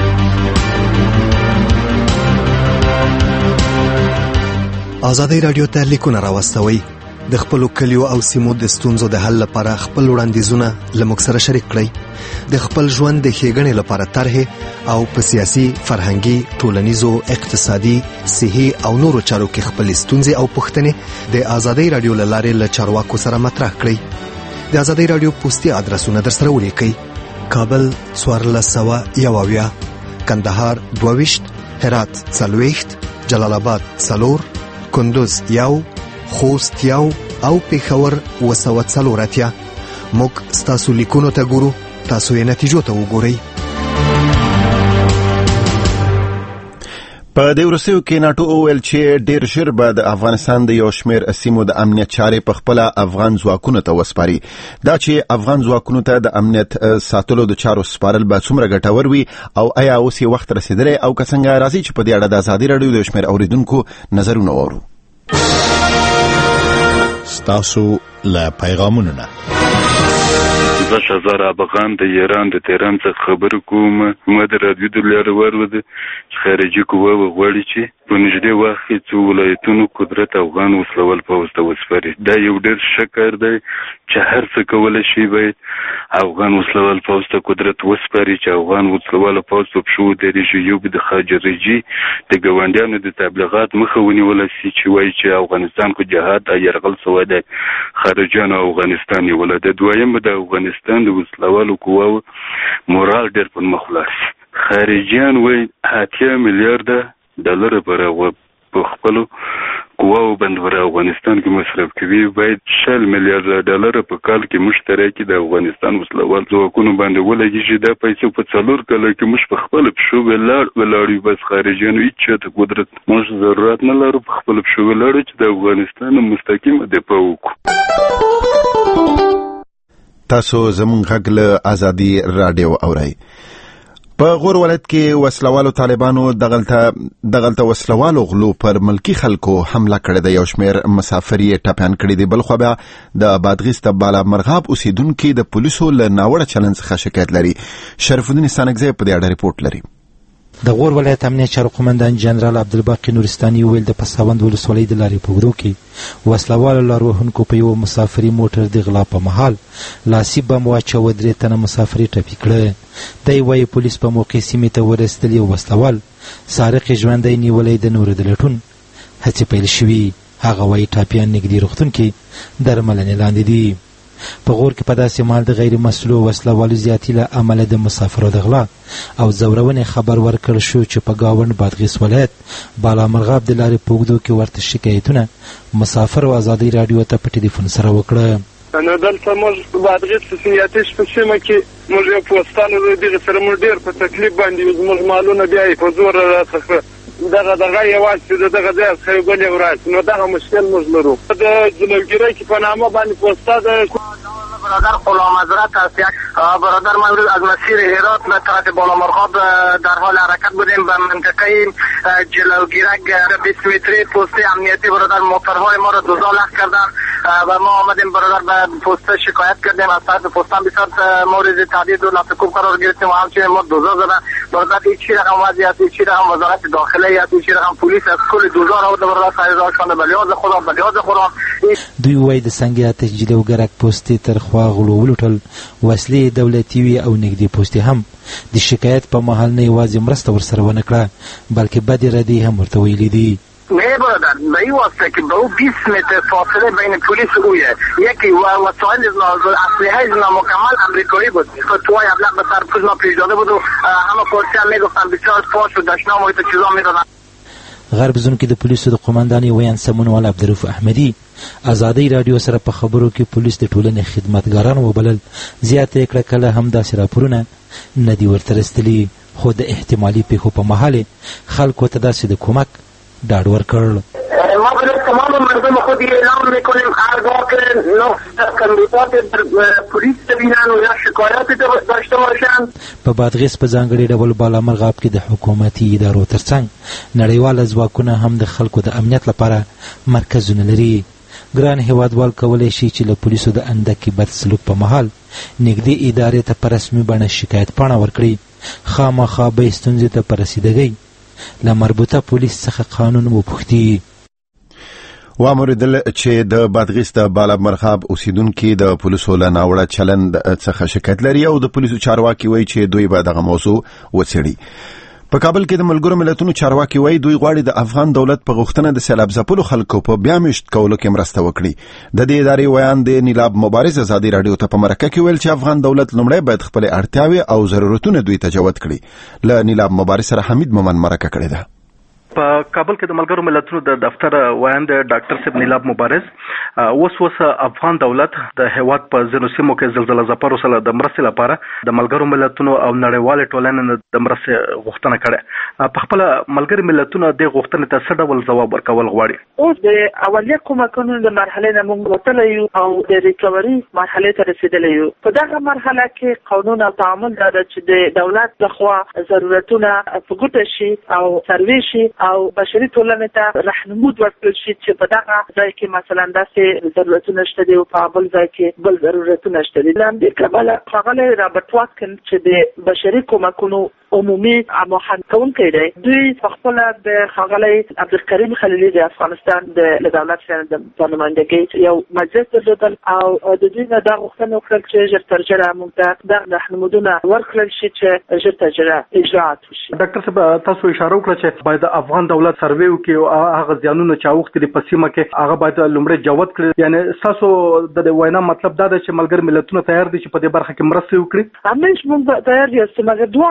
ازادي رادیو ته لیکونه راوستوئ. د خپلو کلیو او سیمو د ستونزو د حل لپاره خپل وړاندیزونه له موږ سره شریک کړئ. د خپل ژوند د ښېګڼې لپاره طرحې او په سیاسي، فرهنګي، ټولنیزو، اقتصادي، صحي او نورو چارو کې خپل ستونزې او پوښتنې د ازادي رادیو له لارې له چارواکو سره مطرح کړئ. د ازادي رادیو پوسټي ادرسونه درسره ولیکئ: کابل 1401، کندهار 22، هرات 40، جلال آباد 4، کندوز 1، خوست 1 او پیښور 240. موږ ستاسو لیکونو ته ګورو، تاسو یې نتیجو ته وګورئ. په دې وروستیو کې ناټو وویل چې ډېر ژر به د افغانستان د یو شمېر سیمو د امنیت چارې په خپله افغان ځواکونو ته وسپاري. دا چې افغان ځواکونو ته د امنیت ساتلو د چارو سپارل به څومره ګټور وي او آیا اوس یې وخت رسېدلی او که څنګه راځي چې په دې اړه د ازادي راډیو د شمېر اوریدونکو نظرونه واورو. ستاسو له پیغامونو نه زه شهزار افغان د ایران د تهران څخه خبرې کوم. ما د رادیو د لارې واورېده چې خارجي قواوې غواړي چې په نږدې وخت کې څو ولایتونو قدرت افغان وسلوال پوځ ته وسپاري. دا یو ډېر ښه کار دی چې هر څه کولی شي باید افغان وسلوال پوځ ته قدرت وسپاري چې افغان وسلوال پوځ په پښو ودرېږي. یو به د خارجي د ګاونډیانو د تبلیغات مخه ونیولی شي چې وایي چې افغانستان خو جهاد یرغل سوی دی، خارجیانو افغانستان نیولی دی. دویم به د افغانستان د وسلوالو قواو مورال ډېر پرمخ ولاړ شي. خارجیان وایي 80 میلیارده ډالر په خپل قواو باندې پر افغانستان کې مصرف کوي باید 100 میلیارډ ډالر په کال کې مشترکي د افغانستان وسلوال ځواکونو باندې ولګي چې دا پیسې په 4 کال کې مش په خپل پښو ولاړ بس خارجيانو هیڅ ته قدرت موږ ضرورت نه لرو په خپل پښو ولاړ چې د افغانستان مستقیمه دفاع وکړو. تاسو زموږ غږ له ازادي رادیو اورئ. په غور ولایت کې وسلوالو طالبانو دغلته وسلوالو غلو پر ملکی خلکو حمله کړې ده. یو شمېر مسافر یې ټپیان کړي دي. بل خو بیا د بادغیس د بالا مرغاب اوسیدونکي د پولیسو له ناوړه چلند څخه شکایت لري. شرف الدین سانګزی په دې اړه ریپورت لري. د غور ولایت امنیت چارو قومندان جنرال عبدالباقي نورستاني ویل د پساوند ولسوالۍ د لارې په اوږدو کې وسلوالو لارښوونکو په یو مسافري موټر د غلا په مهال لاسي بم واچوه. 3 تنه مسافر یې ټپي کړه. دی وایي پولیس په موقع سیمې ته ورسېدل. یو وسلوال سارق یې ژوندی نیولی د نورو د لټون هڅې پیل شوي. هغه وایي ټاپیان نږدې روغتون کې درملنې لاندې دي. په غور کې په داسې مهال د غیر مسؤلو وسلوالو زیاتي له امله د مسافرو د غلا او ځورونې خبر ورکړ شو چې په گاونډ بادغیس ولایت بالا مرغاب د لارې په اوږدو کې ورته شکایتونه مسافر او ازادي راډیو ته په ټلیفون سره وکړه. نو دلته موږ بادغیس په سیاتیش په سیمه کې موږ یو پوسټانو دغه سره موږ ډېر په تکلیف باندې موږ مالونه بیا په زور راڅخه دغه یوازې دغه ځای څخه بل یو راځي. نو دغه مشکل موږ لرو. د جنوبګرای کې په نامه باندې پوسټا برادر غلام حضرت است. یک برادر ما امروز از مسیر هرات به طرف بالا مرغاب در حال حرکت بودیم. به منطقه جلوگیرک 20 متری پست امنیتی برادر موتورهای ما را دوزار کردن و ما آمدیم برادر به پست شکایت کردیم. از طرف پستان بسیار مورد تهدید و لطکوب قرار گرفتیم و همچنین ما دوزار زدن. برادر هیچ رقم وضعیت هیچ رقم وزارت داخله هیچ رقم پلیس از کل دوزار آورده برادر سایزار شانده بلیاز خودم دوی وایي د سنگ آتش جلوګرک پوستې تر خوا غلو ولوټل. وسلې دولتي وي او نږدې پوستې هم. د شکایت په مهال نه یوازې مرسته ورسره ونه کړه بلکې بدې ردې هم ورته ویلي دي. نه برادر به این واسطه که به او 20 متر فاصله بین پلیس اویه یکی و وسایل اسلحه نامکمل امریکایی بود که توی ابلغ به سر پوز ما پیش داده بود و همه پلیسی هم میگفتن بسیار فاش و دشنام و ایتا چیزا میدادن. غرب زون کې د پولیسو د قومندان ویان سمونوال عبدالرؤف احمدي ازادي راډیو سره په خبرو کې پولیس د ټولنې خدمتګاران وبلل. زیاته یې کړه کله هم داسې راپورونه نه دي ورته رسېدلي خو د احتمالي پیښو په مهال خلکو ته داسې د کومک ډاډ ورکړ. ما برای تمام مردم خود اعلام میکنیم هرگاه که کاندیدات پلیس ببینن و یا شکایات داشته باشن. په بادغیس په ځانګړي ډول بالا مرغاب کې د حکومتي ادارو ترڅنګ نړیوال ځواکونه هم د خلکو د امنیت لپاره مرکزونه لري. ګران هیوادوال کولی شي چې له پولیسو د اندکې بد سلوک په مهال نږدې ادارې ته په رسمي بڼه شکایت پاڼه ورکړي. خامخا به ستونزې ته په رسیدګۍ له مربوطه پولیس څخه قانون وپوښتي. واموریدل چې د بادغیس د بالا مرغاب اوسیدونکي د پولیسو له ناوړه چلند څخه شکایت لري او د پولیسو چارواکي وایي چې دوی به دغه موضوع وڅېړي. په کابل کې د ملګرو ملتونو چارواکي وایي دوی غواړي د افغان دولت په غوښتنه د سیلاب ځپلو خلکو په بیا مشت کولو کې مرسته وکړي. د دې ادارې ویان د نیلاب مبارز ازادي راډیو ته په مرکه کې ویل چې افغان دولت لومړی باید خپل اړتیاوې او ضرورتونه دوی ته جوت کړي. له نیلاب مبارز سره حمید مومن مرکه کړې ده. په کابل کې د ملګرو ملتونو د دفتر وایند ډاکټر صاحب نیلاب مبارز اوس افغان دولت د هیواد په ځینو سیمو کې زلزلہ ځپلو سره د مرستې لپاره د ملګرو ملتونو او نړیوالې ټولنې د مرستې غوښتنه کړې. په خپل ملګري ملتونو د غوښتنې ته څه ډول ځواب ورکول غواړي؟ اوس د اولیه کومکونو د مرحلې نه موږ وتلی یو او د ریکوري مرحلې ته رسېدلی یو. په دغه مرحله کې قانون او تعامل دا ده چې د دولت لخوا ضرورتونه په ګوته شي او سروې شي او بشري ټولنې ته رهنمود ورکړل شي چې په دغه ځای کې مثلا داسې ضرورتونه شته دي او په بل ځای کې بل ضرورتونه شته دي. له همدې کبله ښاغلی رابرټ واتکن چې د بشري کومکونو عمومي مهند کوونکی دی دوی په خپله د ښاغلی عبدالکریم خلیلي د افغانستان د دولت سره د نمایندګۍ یو مجلس درلودل او د دوی نه دا غوښتنه وکړل چې ژر تر ژره موږ ته دغه رهنمودونه ورکړل شي چې ژر تر ژره اجراات وشي. ډاکټر صاحب تاسو اشاره وکړه چې باید افغان دولت سروې وکړي او هغه زیانونه چې اوښتي دي په سیمه کې هغه باید لومړی جوت کړي. یعنې ستاسو د وینا مطلب دا دی چې ملګري ملتونه تیار دي چې په دې برخه کې مرستې وکړي؟ همیش موږ تیار یاستو مګر دوه مرحلې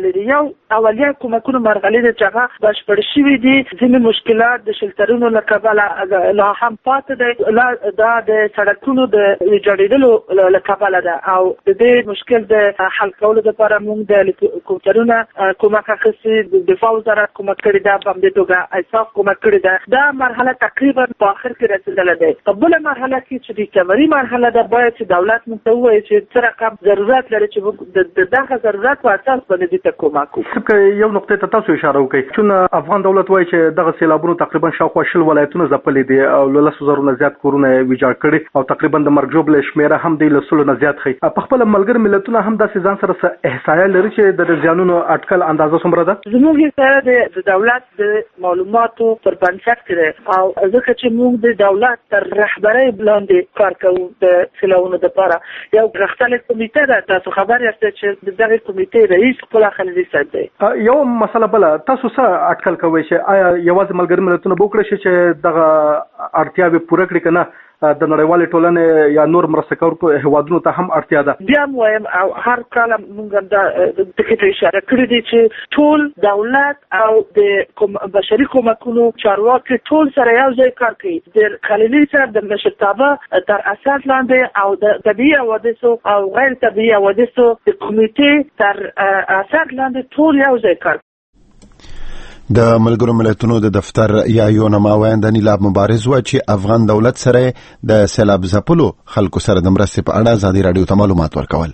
مرحله دي. یو اولیه کومکونه مرحله دي چې هغه بشپړ شوي دي. ځینې مشکلات د شلترونو له کبله لا هم پاتې دي، لا دا د سړکونو د جوړېدلو له کبله ده او د دې مشکل د حل کولو لپاره موږ د هلیکوپټرونو کومک اخیستی، د دفاع وزارت کومک کړی ده، په همدې توګه ایساف کومک کړی ده. دا مرحله تقریبا په آخر کې رسیدلې ده. په بله مرحله کې چې ریکوري مرحله ده، باید چې دولت موږ ته ووایي چې څه رقم ضرورت لري چې موږ د دغه ضرورت په اساس باندې دې ته کومک وکړو. یو نقطې ته تاسو اشاره وکړئ، چون افغان دولت وایي چې دغه سیلابونو تقریبا شاوخوا 10 ولایتونه ځپلي دي او له 10,000 نه زیات کورونه ویجاړ کړي او تقریبا د مرګ ژوبله شمیره هم د 100 نه زیات خي. په خپل ملګر ملتونه هم داسې ځان سره احصایه لري چې د زیانونو اټکل اندازه څومره ده؟ زموږ احصایه د دولت د معلوماتو پر بنسټ کړي او ځکه چې موږ د دولت تر رهبرۍ لاندې کار کوو د سیلابونو لپاره. یو غښتلې کمیټه ده، تاسو خبر یاست چې دغه کمیټې رئیس قلا خلیلي صاحب دی. یو مسله بل تاسو څه اټکل کوئ چې آیا یوازې ملګر ملتونه به وکړي چې دغه اړتیاوې پوره کړي کنه د نړیوالې ټولنې یا نور مرسته کوونکو هیوادونو ته هم اړتیا ده؟ بیا وایم او هر کله موږ دا ټکي اشاره کړې دي چې ټول دولت او د بشري کومکونو چارواکي ټول سره یو ځای کار کوي. د خلیلي صاحب د مشرتابه تر اساس لاندې او د طبيعي حوادثو او غیر طبيعي حوادثو د کمیټې تر اساس لاندې ټول یو ځای کار. د ملګرو ملتونو د دفتر یا یونما وایند نیلاب مبارز و چې افغان دولت سره د سیلاب ځپلو خلکو سره د مرستې په اړه ازادي راډیو ته معلومات ورکول.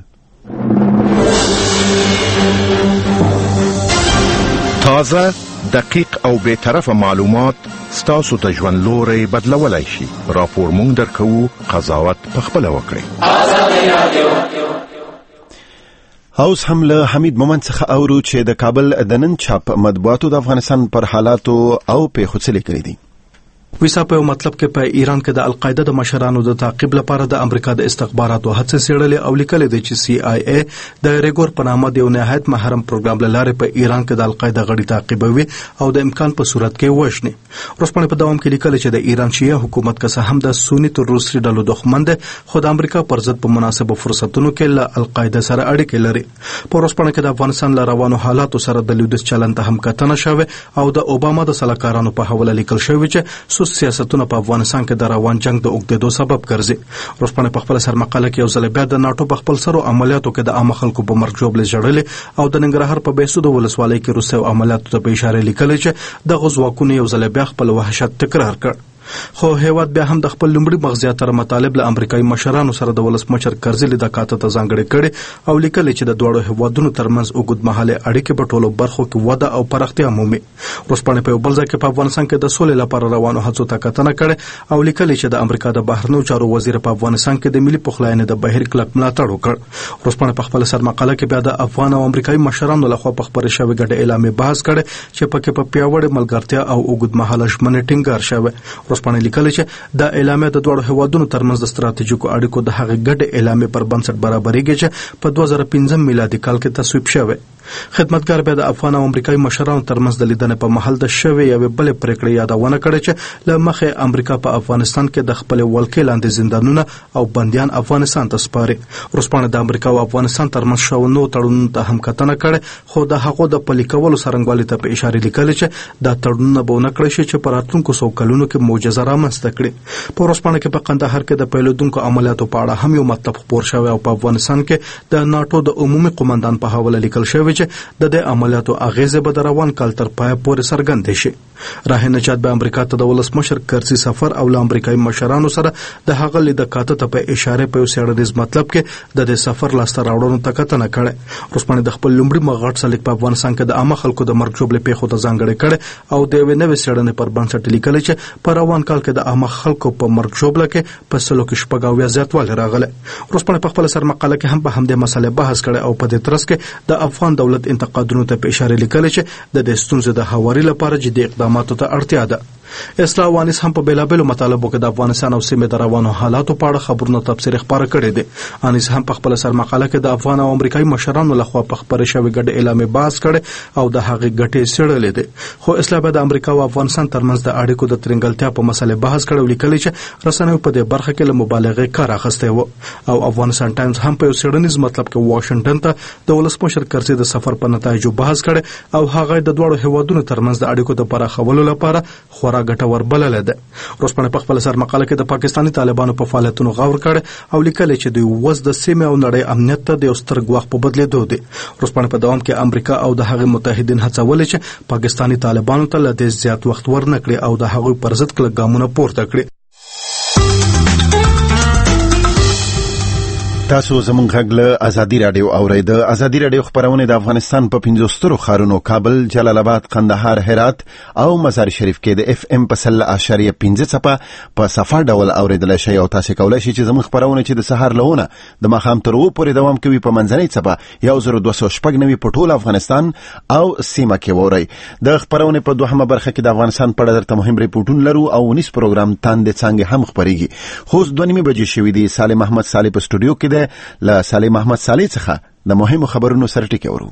تازه، دقیق او بے طرفه معلومات ستاسو ته ژوند لوري بدلولای شي. راپور مونږ درکو، قضاوت پخپله وکړئ. ازادي راډیو. اوس هم له حمید مومند څخه اورو چې د کابل د نن چاپ مطبوعاتو د افغانستان پر حالاتو او پیښو څه لیکلي دي. ویسا په مطلب کې په ایران کې د القاعده د مشرانو د تعقیب لپاره د امریکا د استخباراتو هڅې څېړلې او لیکلې دي چې CIA د ریګور په نامه د یو نهایت محرم پروګرام لاره په ایران کې د القاعده غړي تعقیبوي او د امکان په صورت کې وښني. روسپانه په دوام کې لیکل چې د ایران شیعه حکومت که هم د سنی تر روسي ډلو دښمن ده، خو د امریکا پر ضد په مناسبه فرصتونو کې له القاعده سره اړیکې لري. په روسپانه کې د افغانستان له روانو حالاتو سره د لیدس چلند هم کتنه شوه او د اوباما د سلاکارانو په حواله لیکل شوی چې سیاستونه په افغانستان کې د روان جنگ د اوږدېدو سبب ګرځي. روسپانه په خپل سرمقاله کې یو ځل بیا د ناتو په خپل سرو عملیاتو کې د عام خلکو په مرګ ژوبلې جوړلې او د ننګرهار په بهسود ولسوالۍ کې روسي عملیاتو ته په اشاره لیکل چې د غزواکونو یو ځل بیا خپل وحشت تکرار کړ. خو هیواد بیا هم د خپل لومړي مغزیاتره مطالب له امریکایي مشرانو سره د ولسمشر کرزي د کاته ته ځانګړي کړي او لیکل چې د دوړو هیوادونو ترمنځ اوږدمهاله اړیکې په ټولو برخو کې وده او پراختیا مومي. روسپانه په بل ځای کې په افغانستان کې د سولې لپاره روانو هڅو ته کتنه کړي او لیکل چې د امریکا د بهرنیو چارو وزیر په افغانستان کې د ملي پخلاینې د بهیر کلک ملاتړ وکړ. روسپانه په خپل سرمقاله کې بیا د افغان او امریکایي مشرانو لخوا په خبرې شوې ګډه اعلامیه بحث کړي چې پکې په پیاوړې ملګرتیا او اوږدمهاله ژمنې ټینګار شوه. روسپانه لیکل چې د اعلامیه د دوه هیوادونو ترمنځ د ستراتیژیکو اړیکو د هغه ګډ اعلامیه پر بنسټ برابرېږي چې په 2015 میلادي کال کې تصویب شوه. خدمتګار به د افغان او امریکایي مشرانو ترمنځ د لیدنې په محل د شوې یوې بلې پریکړې یادونه کړې چې له مخې امریکا په افغانستان کې د خپل ولکې لاندې زندانونه او بنديان افغانستان ته سپاري. روسپانه د امریکا او افغانستان ترمنځ شو نو تړونونو ته هم کتنه کړې، خو د هغو د پلي کولو څرنګوالي ته په اشاره لیکل چې دا تړونونه به نه کړی شي چې په راتلونکو څو کلونو کې معجزه رامنځته کړي. په روسپانه کې په قندهار کې د پیلودونکو عملیاتو په اړه هم یو مطلب خپور شوی او په افغانستان کې د ناتو د عمومي قومندان په حواله لیکل شوی چې د دې عملیاتو اغیزه به د روان کال تر پای پورې څرګندې شي. راه نجات به امریکا ته د ولسمشر کرزي سفر او له امریکایي مشرانو سره د هغه لیدکاته ته په اشاره په سیړنیز مطلب کې د دې سفر لاسته راوړنو ته کتنه کړې. روسپانه د خپل لومړي مغاټ سلیک په افغانستان کې د عامه خلکو د مرګ ژوبلې پیښو ته ځانګړې کړې او د یوې نوې سیړنې پر بنسټ لیکل چې په روان کال کې د عامه خلکو په مرګ ژوبله کې په سلو کې شپږاویا زیاتوالی راغلی. روسپانه په خپل سرمقاله کې هم په همدې مسله بحث کړی او په دې ترڅ کې د افغان دولت انتقادونو ته په اشاره لیکل چې د دې ستونزې د هواري لپاره جدي اقداماتو ته اړتیا ده. اصلاح وانیس هم په بیلابېلو مطالبو کې د افغانستان او سیمې د روانو حالاتو په اړه خبرونه تبصرې خپاره کړي دي. انیس هم په خپل سرمقاله کې د افغان او امریکایي مشرانو لخوا په خبرې شوې ګډ اعلامیه بحث کړي او د هغې ګټې څېړلې دي. خو اصلاح د امریکا او افغانستان ترمنځ د اړیکو د ترنګلتیا په مسلې بحث کړي او لیکلي چې رسنیو په دې برخه کې له مبالغې کار اخیستی و. او افغانستان ټایمز هم په یو څېړنیز مطلب کې واشنګټن ته د ولسمشر کرزي د سفر په نتایجو بحث کړي او هغه د دواړو هیوادونو ترمنځ د اړیکو د پراخولو لپاره خورا ګټور بللی ده. روسپانه په خپل سرمقاله کې د پاکستاني طالبانو په فعالیتونو غور کړي او لیکلي چې دوی اوس د سیمې او نړۍ امنیت ته د یو ستر ګواښ په بدلېدو دي. روسپانه په دوام کې امریکا او د هغې متحدین هڅولي چې پاکستاني طالبانو ته له دې زیات وخت ورنکړي او د هغوی پر ضد کلک ګامونه پورته کړي. تاسو زموږ غږ له ازادي رادیو اورئ. د ازادي رادیو خبرونه د افغانستان په 15 سترو ښارونو کابل، جلال آباد، قندهار، هرات او مزار شریف کې د اف ام په 100.15 څپه په صفا ډول اوریدل شي او تاسو کولای شئ چې زموږ خبرونه چې د سحر لهونه د ماښام تر 2 پورې دوام کوي په منځنۍ څپه 1290 په ټول افغانستان او سیمه کې وورئ. د خبرونه په دوهمه برخه کې د افغانستان په اړه درته مهم ریپورتونه لرو او نس پروګرام تاند څنګه هم خبريږي. خو 2:30 بجې شوې دي. سالم احمد صالح په سټوډیو کې له سالم احمد صالح څخه د مهمو خبرونو سره ټکی ورو.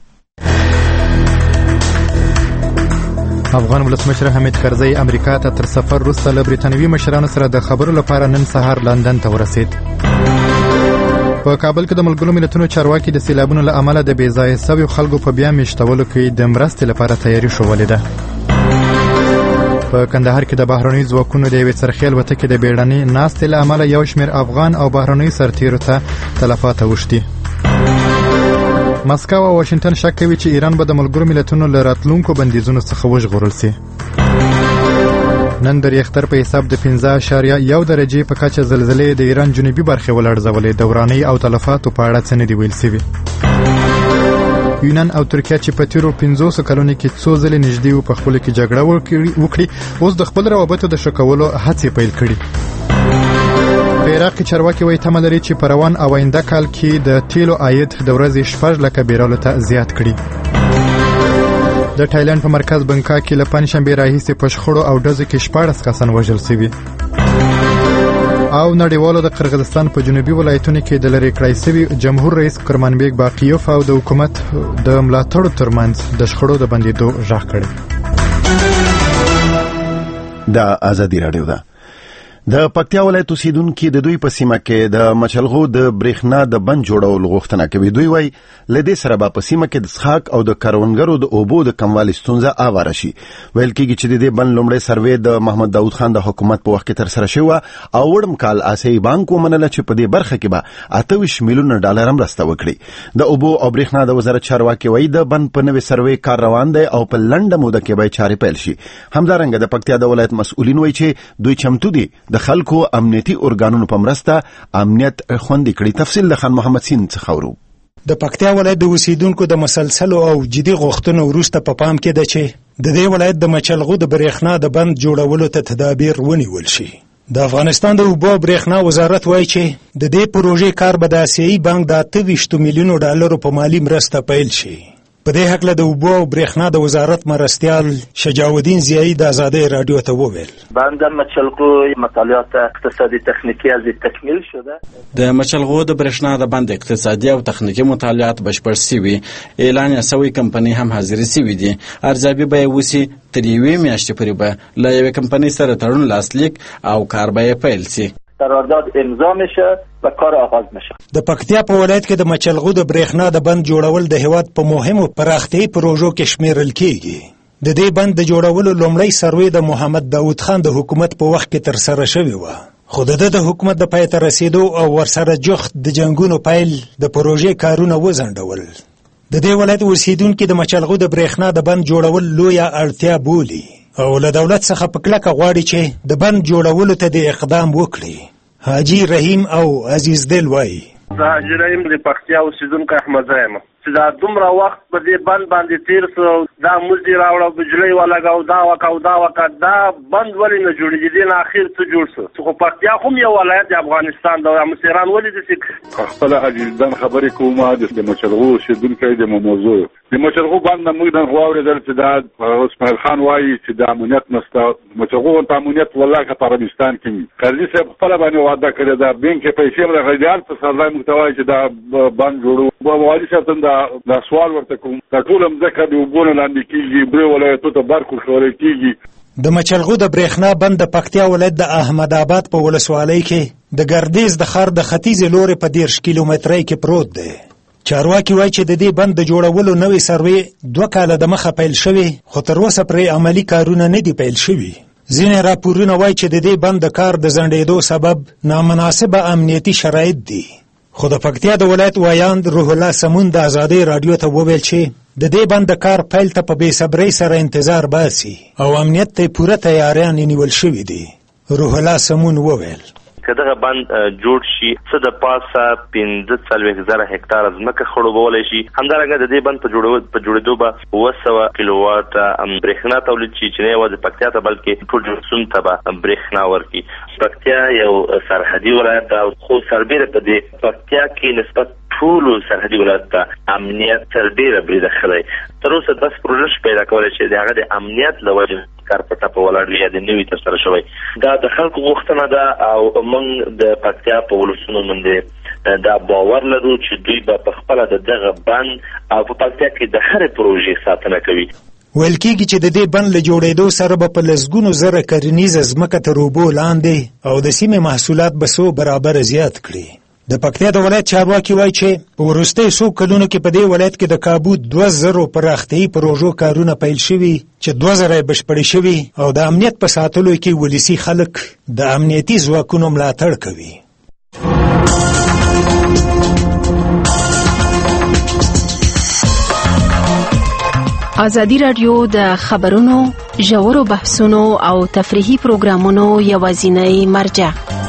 افغان ولسمشر حامد کرزي امریکا ته تر سفر وروسته له بریټانوي مشرانو سره د خبرو لپاره نن سهار لندن ته ورسید. په کابل کې د ملګرو ملتونو چارواکي د سیلابونو له امله د بې ځایه شویو خلکو په بیا میشتولو کې د مرستې لپاره تیاری شولې ده. په کندهار کې د بهرنیو ځواکونو د یوې څرخي الوتکې د بیړنۍ ناستې له امله یو شمېر افغان او بهرنیو سرتیرو ته تلفات اوښتي. مسکو او واشنګټن شک کوي چې ایران به د ملګرو ملتونو له راتلونکو بندیزونو څخه وژغورل شي. نن د ریختر په حساب د 5.1 درجې په کچه زلزلې د ایران جنوبي برخې ولړزولې. د ورانۍ او تلفاتو په اړه څه نه دي ویل شوي. یونان او ترکیه چې په تیرو 500 کلونو کې څو ځلې نږدې وو په خپل کې جګړه وکړي اوس د خپل روابطو د شکولو هڅې پیل کړي. په عراق کې چارواکي وایي تمه لري چې په روان او آینده کال کې د تیلو عاید د ورځې 6 لکه بیرالو ته زیات کړي. د تایلند په مرکز بنکاک کې له پنځشنبې راهیسې په شخړو او ډزو کې 14 کسان وژل شوي. او نړیوالو د قرغیزستان په جنوبي ولایتونو کې د لری کړای شوی جمهور رئیس کرمانبیک باقیوف او د حکومت د ملاتړو ترمنځ د شخړو د بندیدو ژغ کړي. د ازادي رادیو ده. د پکتیا ولایت اوسیدونکو د دوی په سیمه کې د مچلغو د برېښنا د بند جوړولو غوښتنه کوي. دوی وایي لدې سره به په سیمه کې د څښاک او د کروندګرو د اوبو د کموالي ستونزه اواره شي. ویل کېږي چې د دې بند لومړی سروې د محمد داود خان د حکومت په وخت کې تر سره شوی او وړم کال آسیایي بانک ومنله چې په دې برخه کې به 28 میلیون ډالر مرسته وکړي. د اوبو او برېښنا د وزارت چارواکي وایي د بند په نوې سروې کار روان دی او په لنډه موده کې به چارې پیل شي. همدارنګه د پکتیا د ولایت مسؤلین وایي چې دوی چمتو دي د خلکو امنیتي ارګانونو په مرسته امنیت خوندي کړي. تفصیل د خان محمد سین څخه ورو. د پکتیا ولایت د اوسیدونکو د مسلسلو او جدي غوښتنو وروسته په پام کې ده چې د دې ولایت د مچلغو د برېښنا د بند جوړولو ته تدابیر ونیول شي. د افغانستان د اوبو او برېښنا وزارت وایي چې د دې پروژې کار به د آسیایي بانک د 28 میلیونو ډالرو په مالی مرسته پیل شي. په دې هکله د اوبو او برېښنا د وزارت مرستیال شجاع الدین ضیایی د ازادۍ رادیو ته وویل بند مچلغو مطالعات اقتصادی تکنیکی از تکمیل شده. د مچلغو د برېښنا د بند اقتصادي او تخنیکی مطالعات بشپړ شوي. اعلان یې شوی کمپنۍ هم حاضرې شوي دي. ارزیابي به یې وشي. تر یوې میاشتې پورې به له یوې کمپنۍ سره تړون لاسلیک او کار به یې پیل شي. قرارداد امضا میشه و کار آغاز میشه. د پکتیا په ولایت کې د مچلغو د برېښنا د بند جوړول د هیواد په مهمو پراختیايي پروژو کې شمیرل کیږي. د دې بند د جوړولو لومړی سروې د محمد داود خان د حکومت په وخت کې تر سره شوی و. خو د حکومت د پای ته رسیدو او ورسره جخت د جنگونو پیل د پروژې کارونه وځنډول. د دې ولایت اوسیدونکو د مچلغو د برېښنا د بند جوړول لویه اړتیا بولي او له دولت څخه په کلکه غواړي چې د بند جوړولو ته د اقدام وکړي. حاجی رحیم او عزیز دل وایي زه حاجی رحیم د پکتیا اوسیدونکی احمد یم. چې دا دومره وخت په دې بند باندې تیر سو دا مزدي راوړو بجلی ولګاو دا وکړه دا بند ولې نه جوړیږي دې نه اخر څه جوړ شو خو پکتیا خو یو ولایت د افغانستان د مسیران ولې د خپل اجازه خبرې کومه د مچلغو شیدونکو د موضوع د مچلغو باندې موږ د غواړو چې دا اسماعیل خان وایي چې د امنیت نشته مچلغو ته امنیت والله که په افغانستان کې قاضي صاحب خپل باندې وعده کړی دا بینک پیسې راغلیال په سرای متوای چې دا بند جوړو والي صاحب دا سوال ورته کوم دا ټول مځکه د وګونو لاندې کیږي بری ولایتو ته برکو خوري کیږي د مچلغو د برېښنا بند د پکتیا ولایت د احمد آباد په ولسوالۍ کې د ګردیز د ښار د ختیځې لوري په 10 کیلومترۍ کې پروت دی. چارواکي وایي چې د دې بند د جوړولو نوې سروې 2 کاله د مخه پیل شوې خو تر اوسه پرې عملي کارونه نه دي پیل شوي. ځینې راپورونه وایي چې د دې بند د کار د ځنډېدو سبب نامناسبه امنیتي شرایط دي. خو د پکتیا د ولایت وایاند روح الله سمون د ازادۍ رادیو ته وویل چې د دې بند د کار پیل ته په بېصبرۍ سره انتظار باسي او امنیت ته پوره تیاریان نیول شوي دي. روح الله سمون وویل که دغه بند جوړ شي څه د پاسه 15,000 هکتار ځمکه خړوبولی شي همدارنګه د دې بند په جوړېدو به 200 کیلووات برېښنا تولید شي چې نه یوازې پکتیا ته بلکې ټول جرسون ته به برېښنا ورکړي. پکتیا یو سرحدي ولایت ده خو سربیره په دې پکتیا کې نسبت ټولو سرحدي ولایت ته امنیت سربیره بریده ښه دی. تر اوسه داس پروژه پیدا کولی چې د هغه د امنیت له وجې کار په ټپه ولاړ یا د نوي ترسره شوی دا د خلکو غوښتنه ده او موږ د پکتیا په ولسونو باندې دا باور لرو چې دوی به په خپله د دغه بند او په پکتیا کې د هرې پروژې ساتنه کوي. ویل کېږي چې د دې بند له جوړېدو سره به په لسګونو زره کرنیزه ځمکه تر اوبو لاندې او د سیمې محصولات به 100 برابره زیات کړي. د پکتیا د ولایت چارواکي وایي چې په وروستیو 100 کلونو کې په دې ولایت کې د کابو 2000 پراختیايي پروژو کارونه پیل شوي چې 2000 یې بشپړې شوي او د امنیت په ساتلو کې ولسي خلک د امنیتي ځواکونو ملاتړ کوي. ازادي راډیو د خبرونو ژورو بحثونو او تفریحي پروګرامونو یوازینی مرجع.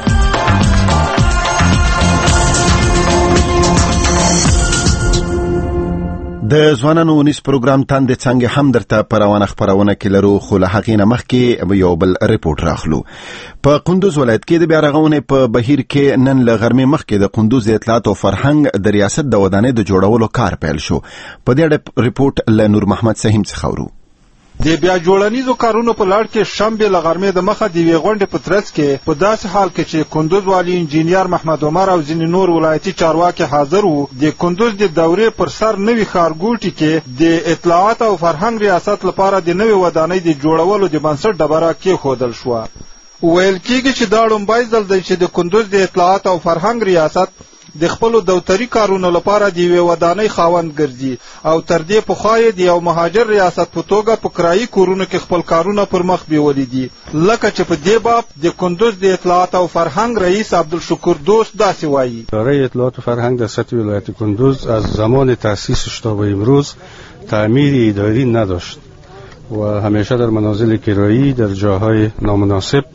د ځوانانو ونیس پروګرام تاندې څنګه هم درته په روانه خپرونه کې لرو خو له هغې نه مخکې یو بل ریپورټ راخلو. په قندوز ولایت کې د بیا رغونې په بهیر کې نن له غرمې مخکې د قندوز د اطلاعات او فرهنګ د ریاست د ودانۍ د جوړولو کار پیل شو. په دې ریپورټ له نور محمد سهیم څخه اورو. د بیا جوړنیزو کارونو په لړ کې شنبه له غرمې د مخه د یوې غونډې په ترڅ کې په داسې حال کې چې کندوز والی انجینیر محمد عمر او ځینې نور ولایتي چارواکي حاضر وو د کندوز د دورې پر سر نوي ښارګوټي کې د اطلاعات او فرهنګ ریاست لپاره د نوې ودانۍ د جوړولو د بنسټ ډبره کېښودل شوه. ویل کېږي چې دا لومړی ځل دی چې د کندوز د اطلاعات او فرهنګ ریاست د خپلو دفتري کارونو لپاره د یوې ودانۍ خاوند ګرځي او تر دې پخوا یې د یو مهاجر ریاست په توګه په کرایي کورونو کې خپل کارونه پر مخ بیولي دي. لکه چې په دې باب د کندوز د اطلاعات او فرهنگ رئیس عبدالشکور دوست داسې وایي. اداره اطلاعات و فرهنگ در سطح ولایت کندوز از زمان تأسیسش تا به امروز تعمیر اداری نداشت و همیشه در منازل کرایی در جاهای نامناسب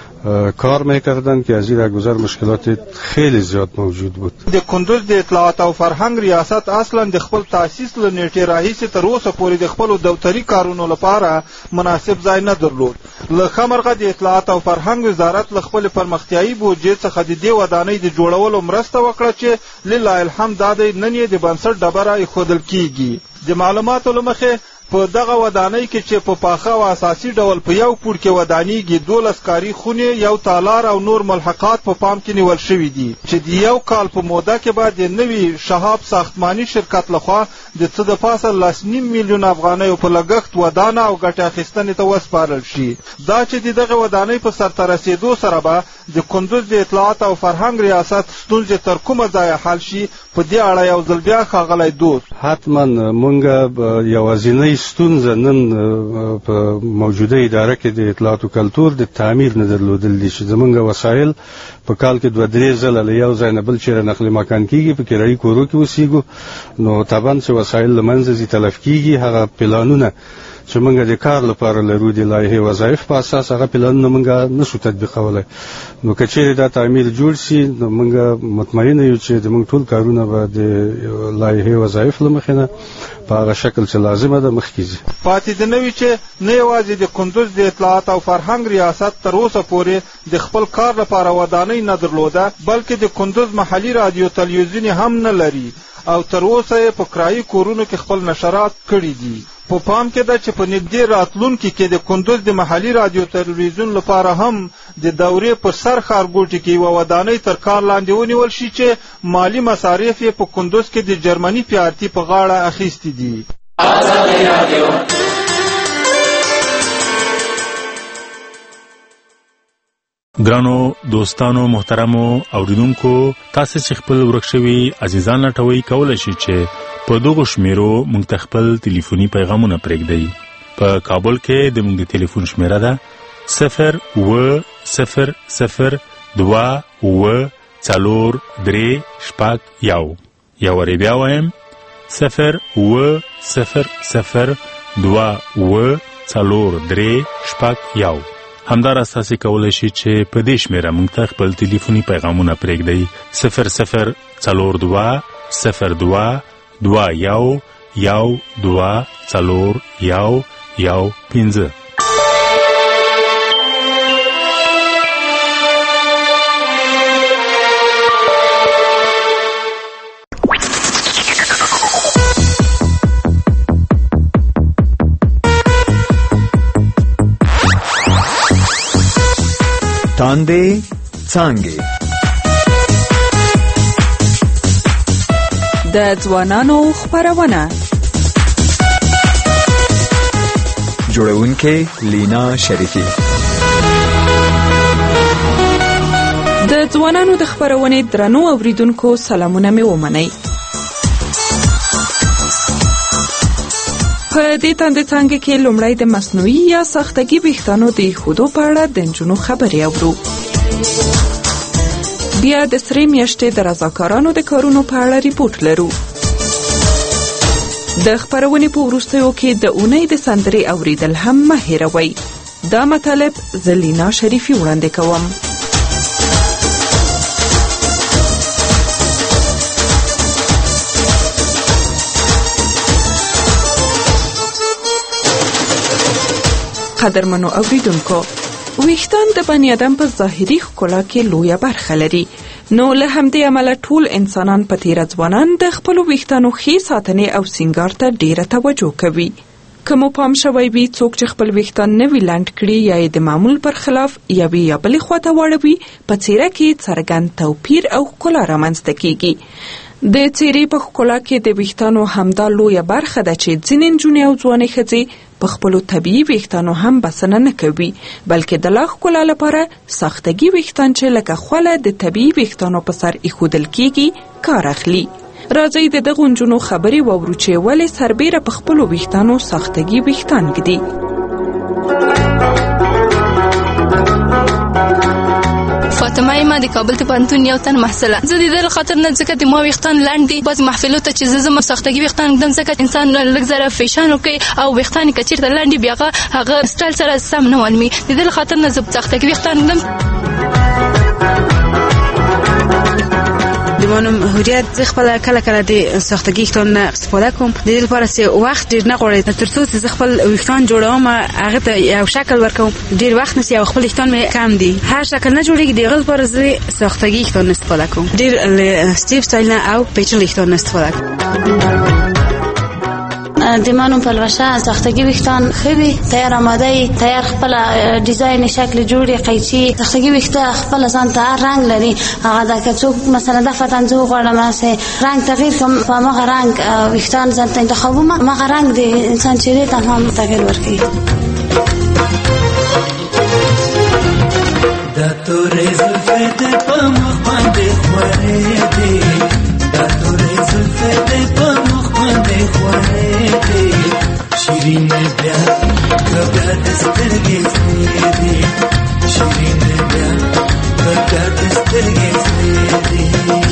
کار میکردن که از این گذر مشکلات خیلی زیاد موجود بود. د کندوز د اطلاعات او فرهنګ ریاست اصلا د خپل تاسیس له نیټې راهیسې تر اوسه پورې د خپلو دفتري کارونو لپاره مناسب ځای نه درلود. له ښه مرغه د اطلاعات او فرهنګ وزارت له خپلې پرمختیایي بودجې څخه د دې ودانۍ د جوړولو مرسته وکړه چې لله الحمد دا دی نن یې د بنسټ ډبره ایښودل کیږي. د معلوماتو له مخې په دغه ودانۍ کې چې په پاخه او اساسي ډول په یو پوړ کې ودانیږي 12 کاري خونې یو تالار او نور ملحقات په پام کې نیول شوي دي چې د یو کال په موده کې به د نوي شهاب ساختماني شرکت لخوا د څه د پاسه 1.5 میلیون افغانیو په لګښت ودانه او ګټې اخیستنې ته وسپارل شي. دا چې د دغه ودانۍ په سرته رسېدو سره به د کندوز د اطلاعات او فرهنګ ریاست ستونزې تر کومه ځایه حل شي په دې اړه یو ځل بیا ښاغلی دوست حتما مونږ یوازینۍ ستونزه نن په موجوده اداره کې د اطلاعات او کلتور د تعمیر نه درلودل دي چې زمونږ وسایل په کال کې 2-3 ځله له یو ځای نه بل چیرې نقل مکان کیږي په کرایي کورو کې اوسېږو نو طبعا چې وسایل له منځه ځي تلف کیږي هغه پلانونه چې موږ د کار لپاره لرو د لایحې وظایف په اساس هغه پلانونه موږ نشو تطبیقولای نو کچېرې دا تعمیر جوړ شي نو موږ مطمئن یو چې د موږ ټول کارونه به د لایحې وظایف لمخې نه په هغه شکل چې لازمه ده مخکې ځي پاتې د نوي چې نه یوازې د کندوز د اطلاعات او فرهنګ ریاست تر اوسه پورې د خپل کار لپاره ودانۍ نه درلوده بلکې د کندوز محلي رادیو تلویزیون هم نه لري او تر اوسه یې په کرایي کورونو کې خپل نشرات کړي دي په پام کې ده چې په نږدې راتلونکي کې د کندوز د محلي رادیو تلویزیون لپاره هم د دورې په سر ښارګوټي کې یوه ودانۍ تر کار لاندې ونیول شي چې مالي مصارف یې په کندوز کې د جرمني پیارتي په غاړه اخیستي دي ګرانو دوستانو محترمو اوریدونکو تاسو چې خپل ورک شوي عزیزان لټوي کولای شئ چې په دغه شمیرو موږ ته خپل ټلیفوني پیغامونه پرېږدئ په کابل کې د موږ د ټلیفون شمیره ده 0-0-0-2-4-3-1 یا وری بیا وایم 0-0-0-2-4-3-1 همدار اساسي کولای شي چې په دې شمیره موږ ته خپل ټلیفوني پیغامونه پرېږدئ 0-0-02-2-1-1-2-4-1-1-5 تاندې څانګې د ځوانانو خبرونه جوړونکې لینا شریفی د ځوانانو د خبرونې درنو اوریدونکو سلامونه مې ومنئ په دې تاندې څانګې کې لومړی د مصنوعي یا ساختګي ویښتانو د ایښودو په اړه د نجونو خبرې اورو بیا د سرې میاشتې د رضاکارانو د کارونو په اړه ریپورټ لرو د خبرونې په وروستیو کې د اونۍ د سندرې اوریدل هم مه هېروئ دا مطالب زه لینا شریفي وړاندې کوم قدرمنو اوریدونکو ویښتان د بنی آدم په ظاهري ښکلا کې لویه برخه لري نو له همدې امله ټول انسانان په تیره ځوانان د خپلو ویښتانو ښې ساتنې او سینګار ته ډیره توجه کوي که مو پام شوی وي څوک چې خپل ویښتان نوي لنډ کړي یا یې د معمول پر خلاف یوې یا بلې خواته واړوي په څیره کې څرګند توپیر او ښکلا رامنځته کیږي د څیرې په ښکلا کې د ویښتانو همدا لویه برخه ده چې ځینې نجونې او ځوانې ښځې په خپلو طبیعي ویښتانو هم بسنه نه کوي بلکې د لا ښکلا لپاره ساختګي ویښتان چې لکه خوله د طبیعي ویښتانو په سر ایښودل کیږي کار اخلي راځئ د دغو نجونو خبرې واورو چې ولې سربیره په خپلو ویښتانو ساختګي ویښتان ږدي فاطمه ما د کابل ته پوهنتون یو تن محصله زه د دې خاطر نه ځکه د ما ویښتان لنډ دي بعضې محفلو ته چې زه ځم ساختګي ویښتان ږدم ځکه انسان لږ ذره فیشن وکړي او ویښتان یې که چېرته لنډ وي هغه سټایل سره سم نه معلومي د دې خاطر نه زه ساختګي ویښتان ږدم د مانم هوریت زه خپله کله کله د ساختګي ویښتان نه استفاده کوم د دې لپاره چې وخت ډېر نه غواړي تر څو چې زه خپل ویښتان جوړوم هغه ته یو شکل ورکوم ډېر وخت نیسي او خپل ویښتان مې کم دي هر شکل نه جوړېږي د هغه لپاره زه ساختګي ویښتان استفاده کوم ډېر له سټیپ سټایل نه او پیچلي ویښتان استفاده کوم د مانو پلوشه ساختګي ویښتان ښه وي تیار آماده یي تیار خپله ډیزاین شکل جوړ یې قیچي ساختګي ویښته خپله ځان ته هر رنګ لري هغه ده که څوک مثلا دفعتاً زه وغواړم هسې رنګ تغییر کړم په هماغه رنګ ویښتان ځان ته انتخابوم هماغه رنګ د انسان چهرې ته هم تغییر ورکوي دا تورې زلفې دې په مخ باندې خورې دي دا تورې زلفې دې په مخ باندې خورې دي شیرینه بیا کبیا دسترګې سرې دي شیرینه بیا کبیا دسترګې سرې دي.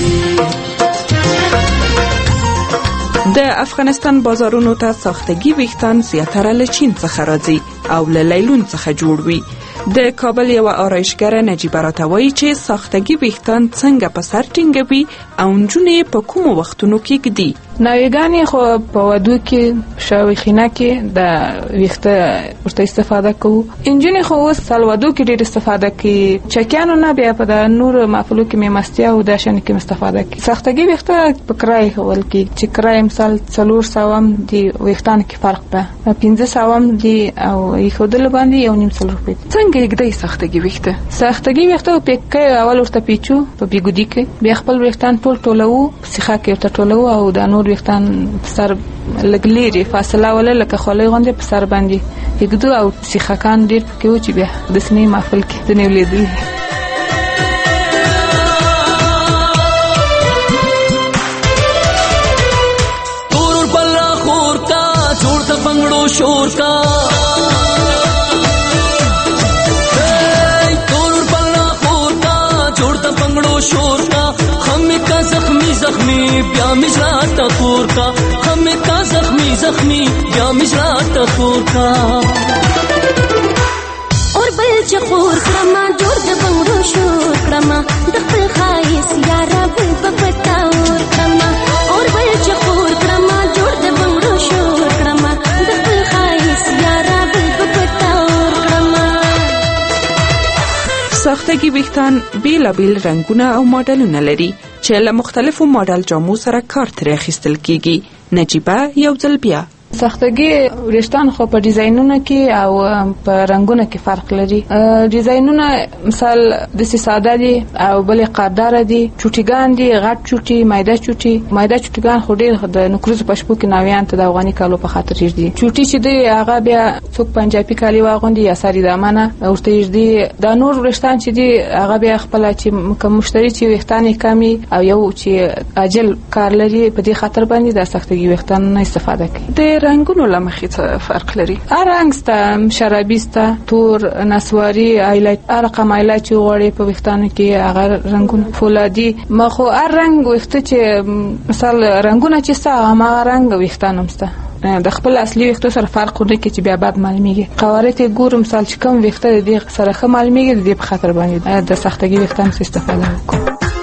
د افغانستان بازارونو ته ساختگی ویښتان زیاتره له چین څخه راځي او له لیلون څخه جوړ وي. د کابل یو آرایشګره نجیبه راته وایي چې ساختگی ویښتان څنګه په سر ټینګوي او نجونې په کومو وختونو کې ږدي. ناویګانې خو په ودو کې شاوخینه کې د ویښته ورته استفاده کوو. انجونې خو اوس سالودو کې ډېر استفاده کوي. چکیانو نه بیا په د نور محفلو کې میمستیا او د شنې کې استفاده کوي. ساختگی ویښته په کرای ول کې چې کرای مثال 400 دی ویښتان کې فرق ده 500 دی او یخودل باندې 1.5 روپۍ. څنګه یګدای ساختگی ویښته؟ ساختگی ویښته په کې اول ورته پیچو په بیګودی کې بیا خپل ویښتان ټولو سیخه کې ورته ټولو او د نور ویښتان سر لګلیری فاصله ولا لکه خولې غونډه په سر باندې یګدو او سیخه کان ډیر کې و چې بیا د سنې محفل کې د نیولېدل. تور بلا خور کا جوړ د بنگړو شور کا شور کا ہمیں کا زخمی زخمی بیا مجرا تکور کا ہمیں کا زخمی زخمی بیا مجرا تکور کا اور بل چخور کرما جوړ د بنگړو شور کرما د خپل خایس یارا بل پپتا اور کرما اور بل چخور کرما جوړ د بنگړو شور کرما د خپل خایس یارا بل پپتا اور کرما. ساختگی ویښتان بیلابیل رنگونه او ماډلونه لري چې له مختلفو ماډل جامو سره کار ترې اخیستل کیږي. نجیبه یو ځل بیا ساختگی ویښتان خو په ډیزاینونو کې او په رنگونو کې فرق لري. ډیزاینونه مثال د ساده دي او بل قاردار دي، چوټیګان دي، غټ چوټي، مایده چوټي. مایده چوټیګان خو ډیر د نکروز پښپو کې ناویان ته د افغاني کالو په خاطر دي. چوټي چې دی هغه بیا څوک پنجابي کالي واغوندي یا ساری دامنه ورته دي. دا نور ویښتان چې دی هغه بیا خپل چې مشتری چې ویښتان کمی او یو چې اجل کار لري په دې خاطر باندې د ساختگی ویښتان نه استفاده کوي. د رنگونو لمخې څه فرق لري؟ رنگ ستا شرابي ستا تور نسواري هایلایت رقم هایلایت چې غوړي په ویښتانو کې هغه رنگونه فولادي مخو رنگ ویښته چې مثال رنگونه چې ستا هغه رنگ ویښتانو مسته د خپل اصلي ویښتو سره فرق ونه کې چې بیا بعد معلومیږي. قوارې ګور مثال چې کوم ویښته دې سره ښه معلومیږي د دې په خاطر باندې د ساختگی ویښتانو استفاده وکړو.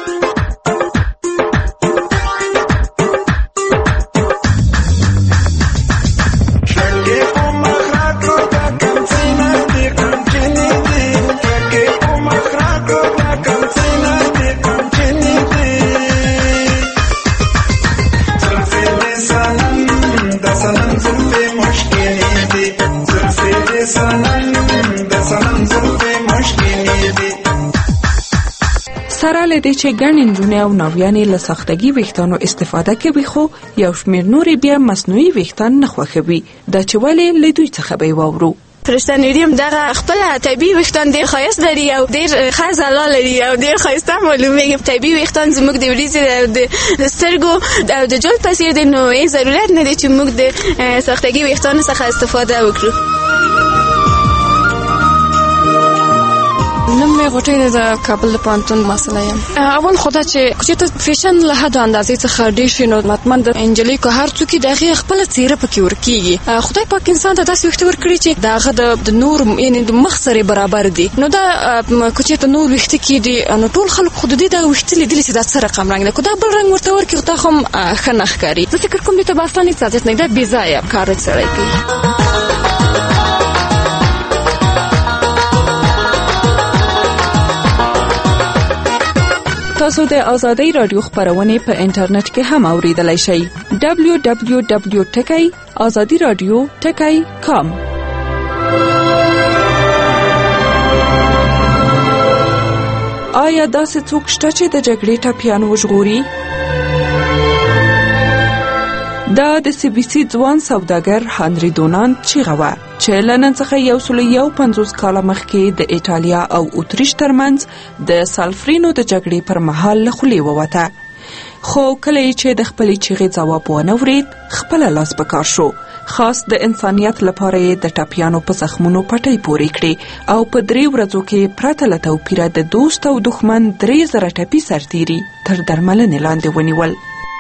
سره لدې چې ګڼ نجونې او ناویانې له ساختگی ویښتانو استفاده کوي خو یو شمېر نورې بیا مصنوعي ویښتان نه خوښوي. دا چې ولې له دوی څخه به یې واورو. پرستانیریم دغه خپل طبیعي ویښتان ډېر ښایست لري او ډېر ښه ځلا لري او ډېر ښایسته معلومیږي. طبیعي ویښتان زموږ د وریځې د سترګو او د جلد په څېر دی نو ضرورت نه دی چې موږ د ساختگی ویښتانو څخه استفاده وکړو. نوم مې غوټۍ د کابل د پوهنتون محصله یم. اول خو دا چې چېرته فیشن له حدو اندازې څخه ډېر شي نو حتما د نجلۍ که هر څوک د هغې خپله څېره پکې ورکېږي. خدای پاک انسان ته داسې ویښته ورکړي چې د هغه د نور یعنې د مخ سره برابر دي. نو دا که چېرته نور ویښته کېږي نو ټول خلک خو د دې دا ویښته لیدلي چې دا څه رقم رنګ دی. که دا بل رنګ ورته ورکړي خو دا خو هم ښه نه ښکاري. زه فکر کوم دې ته به اصلا هېڅ ارزښت نه وي. دا بې ځایه کار سړی کوي. تاسو د آزادۍ رادیو خبرونه په انټرنیټ کې هم اوریدلای شئ. www.azadiradio.com. آیا داسې څوک شته چې د جګړې ټپیان وژغوري؟ دا د CBC ځوان سوداګر هنري دونانت چیغه وه چې له نن څخه 150 کاله مخکې د ایټالیا او اتریش ترمنځ د سالفرینو د جګړې پر مهال له خولې ووته. خو کله چې د خپلې چیغې ځواب ونه ورید خپله لاس په کار شو. خاص د انسانیت لپاره د ټپیانو په زخمونو پټۍ پورې کړې او په 3 ورځو کې پرته له توپیره د دوست او دښمن 3000 ټپي سرتیري تر درملنې لاندې ونیول.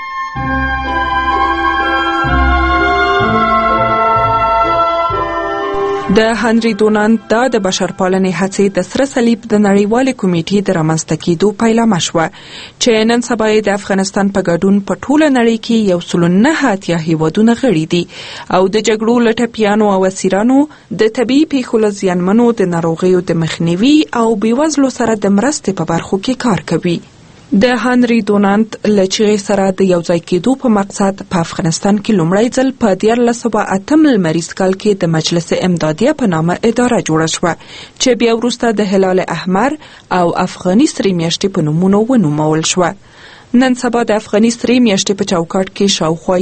د هنري دونانت د بشرپالنې هڅې د سره صلیب د نړیوالې کمیټې د رامنځته کېدو پیلامه شوه چې نن سبا د افغانستان په ګډون په ټوله نړۍ کې 109 هیوادونه غړي دي او د جګړو له ټپیانو او اسیرانو د طبي پیښو له زیانمنو د ناروغیو د مخنیوي او بېوزلو سره د مرستې په برخو کې کار کوي. د هنري دونانت له چغې سره د یوځای کېدو په مقصد په افغانستان کې لومړی ځل په 1908 لمریز کال کې د مجلس امدادیه په نامه اداره جوړه شوه چې بیا وروسته د هلال احمر او افغاني سرې میاشتې په نومونو ونومول شوه. نن سبا د افغاني سرې میاشتې په چوکاټ کې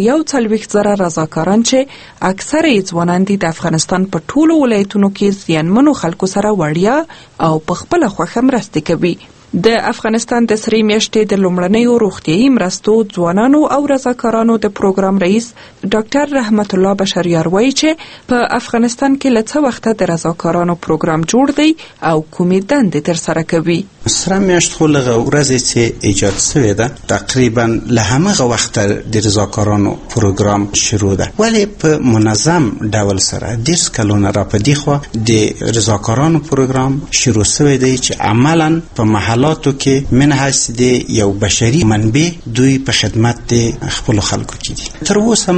شاوخوا 40,000 رضاکاران چې اکثره یې ځوانان دي د افغانستان په ټولو ولایتونو کې زیانمنو خلکو سره وړیا او په خپله خوښه مرستې کوي. د افغانستان د سرې میاشتې د لومړنیو روغتیايي مرستو ځوانانو او رضاکارانو د پروګرام رئیس ډاکټر رحمت الله بشریار وایي چې په افغانستان کې له څه وخته د رضاکارانو پروګرام جوړ دی او کومې دندې ترسره کوي. سره میاشت خو لږه ورځې چې ایجاد شوې ده تقریبا له همغه وخته د رضاکارانو پروګرام شروع ده ولی په منظم ډول سره 10 کلونه را په دې خوا د رضاکارانو پروګرام شروع شوی دی چې عملا په محل کې منحص دي یو بشري منبع دوی په خدمت د خپل خلکو کې دي. تر اوسه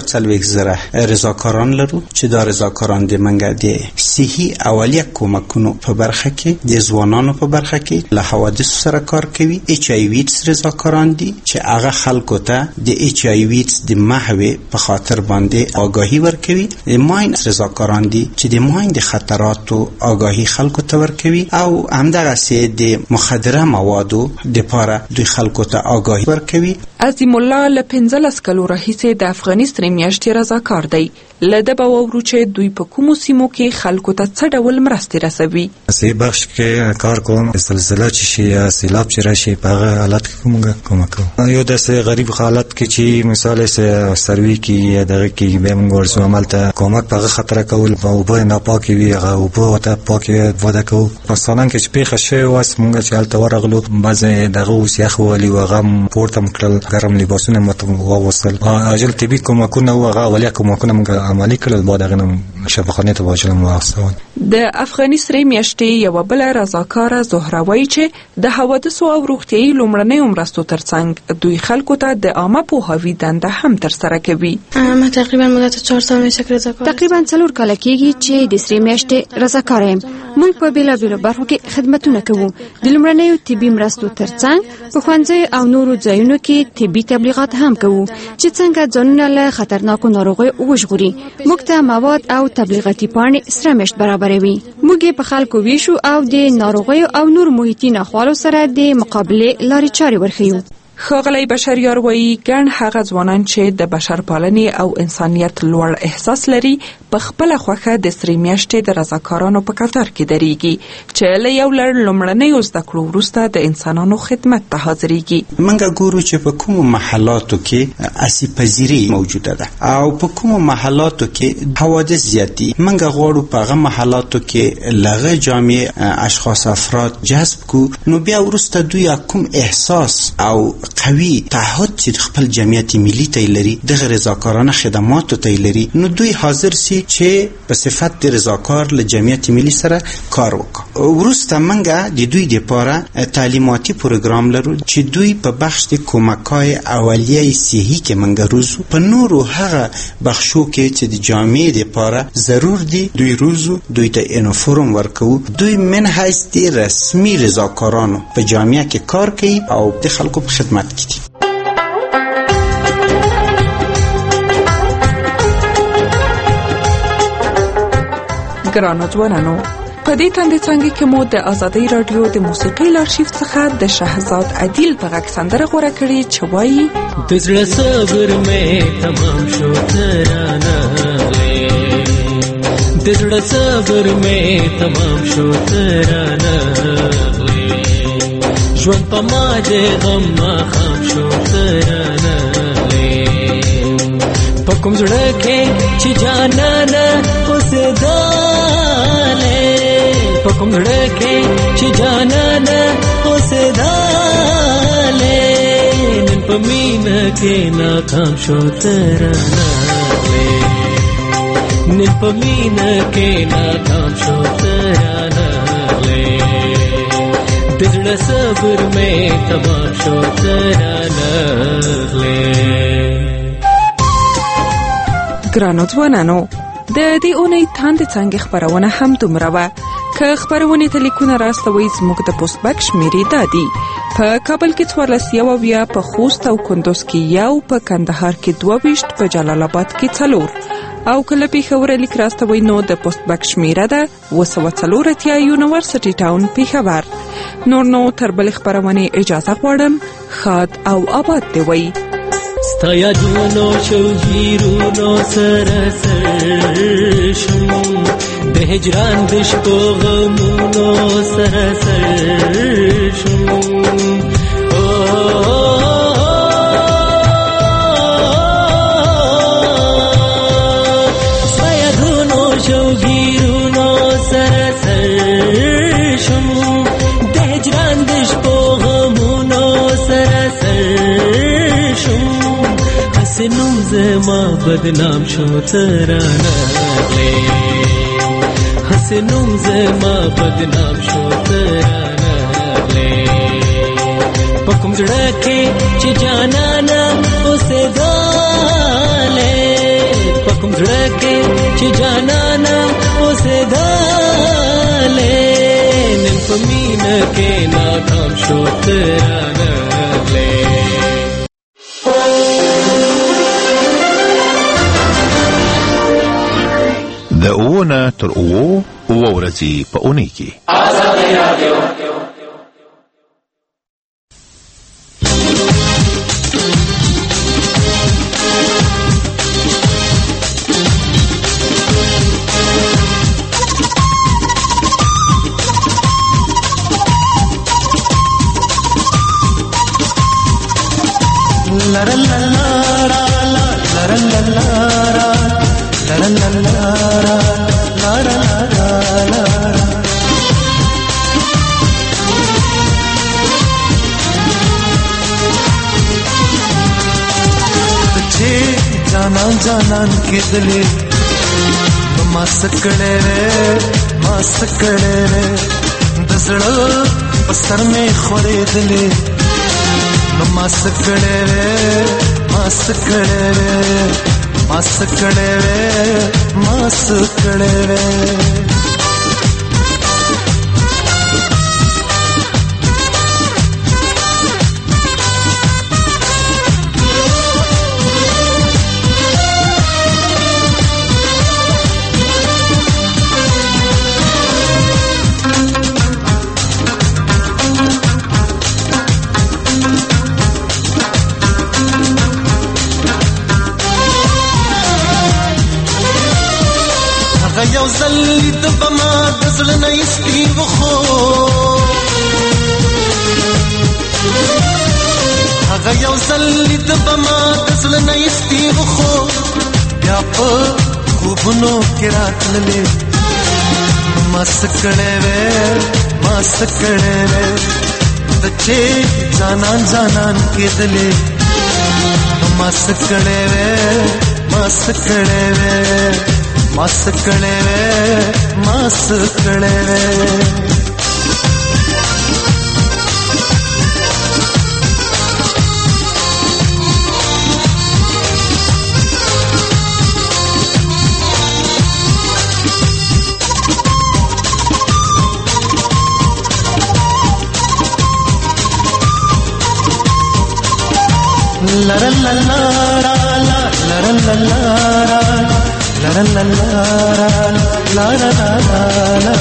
موږ 1,000 رضاکاران لرو چې دا رضاکاران د موږ د صحي اولیه کومکونو په برخه کې د ځوانانو په برخه کې له حوادث سره کار کوي. ایچ آی وی رضاکاران دي چې هغه خلکو ته د ایچ آی وی د محوي په خاطر باندې آگاهی ورکوي. ماین رضاکاران دي چې د ماین د خطراتو آگاهی خلکو ته ورکوي او همدغه سي د مخدره موادو د پاره دوی خلکو ته آگاهی ورکوي. عظیم الله له 15 کلو راهیسې د افغاني سرې میاشتې رضاکار دی. له ده به واورو چې دوی په کومو سیمو کې خلکو ته څه ډول مرستې رسوي. صحي بخش کې کار کوم. زلزله چې شي یا سیلاب چې راشي په هغه حالت کې کومک کوم. یو داسې غریب حالت کې چې مثال سروي کې یا دغه کې به موږ ورسو عمل ته کومک په هغه خطر کول او به ناپاکي وي هغه او به ته پاکي ودا کو. پاکستان کې چې پیښه شوی واس موږ چې حالت ورغلو بعضې دغه اوس یخ ولي وغم پورته مکړل ګرم لباسونه متو ووصل اجل طبي کومکونه او هغه ولیا کومکونه موږ عملي کړل بعد هغه شفاخانه ته واچول مواسسه. د افغاني سرې میاشتې یو بل رضاکار زهره وایي چې د حوادثو او روغتیايي لومړنیو مرستو ترڅنګ دوی خلکو ته د عامه پوهاوي دنده هم ترسره کوي. ما تقریبا مدت 4 سال میشه رضاکار تقریبا 4 کال کېږي چې د سرې میاشتې رضاکار یم. موږ په بیلابیلو برخو کې خدمتونه کوو. د لومړنیو طبي مرستو ترڅنګ په ښوونځیو او نورو ځایونو کې طبي تبلیغات هم کوو چې څنګه ځانونه له خطرناکو ناروغیو وژغوري. موږ ته مواد او تبلیغاتي پاڼې سره مشت برابروي. موږ په خلکو ویشو او د ناروغیو او نور محیطي ناخوالو سره د مقابله لارې چارې ورښیو. ښاغلی بشریار وایي ګڼ هغه ځوانان چې د بشرپالنې او انسانیت لوړ احساس لري په خپله خوښه د سرې میاشتې د رضاکارانو په کتار کې درېږي چې له یو لړ لومړنیو زده کړو وروسته د انسانانو خدمت ته حاضرېږي. موږ ګورو چې په کومو محلاتو کې اسیب پذیري موجوده ده او په کومو محلاتو کې حوادث زیات دي. موږ غواړو په هغه محلاتو کې لغه جامع اشخاص افراد جذب کو نو بیا وروسته دوی کوم احساس او قوي تعهد چې خپل جمعیت ملي ته لري د رضاکارانه خدماتو ته لري نو دوی حاضر سي چې په صفت د رضاکار له جمعیت ملي سره کار وکړي. وروسته منګه د دوی لپاره تعلیماتي پروګرام لرو چې دوی په بخش د کومکای اولیه صحي کې منګه روزو په نورو هغه بخشو کې چې د جامعې لپاره ضرور دي دوی روزو دوی ته یونیفورم ورکو. دوی من حیث د رسمي رضاکارانو په جامعه کې کار کوي او د خلکو په خدمت کې دي. ګرانو ځوانانو په دې تندې څنګه کې مو د ازادۍ رادیو د موسیقۍ لارشیف څخه د شهزاد عادل په غږ سندره غوړه کړې چې وایي د زړه صبر مې تمام شو ترانه د زړه صبر مې تمام شو ترانه ژوند په ما دې غم ما خام شو ترانه پکم زړه کې چې جانان اوسېدلې پکم زړه کې چې جانان اوسېدلې نن په مینه کې ناکام شو ترانه نن په مینه کې ناکام شو ترانه د زړه صبر مې تمام شو ترانه ګرانو ځوانانو د دې اونۍ تاند څنګه خبرونه هم دومره وه که خبرونه ته لیکونه راستوي زموږ د پوسټ بک شمیرې دادي په کابل کې 14 په خوست او کندوز کې 1 په کندهار کې 22 په جلال آباد کې 4 او کله پیښور لیک راستوي نو د پوسټ بک شمیره ده 240 یونیورسيټي ټاون پیښور نور نو تر بل خبرونه اجازه غواړم خاد او آباد دی وي ستا یادونو شوګیرونو سره سر شم د هجران د شپو غمونو سره سر شم ستا یادونو شوګیرونو سره سر شم د هجران د شپو غمونو سره سر شم حسنوم زما بدنام شو ترانه حسنوم زما بدنام شو ترانه پکم زړه کې چې جانانا اوسېدلې پکم زړه کې چې جانانا اوسېدلې نن په مینه کې ناکام شو ترانه د اوونه تر اوو ورځې په اونۍ کې آزادي رادیو जानन के दिले मासकड़े रे दसड़ो पसर में खोरे दिले मासकड़े रे یو زلی د بما د زړه نه ایستي وخو هغه یو زلی د بما د زړه نه ایستي وخو بیا په خوبونو کې راتللې مسکړې وې د چې جانان کې دلې مسکړې وې मासकड़े la la la la la la la la la la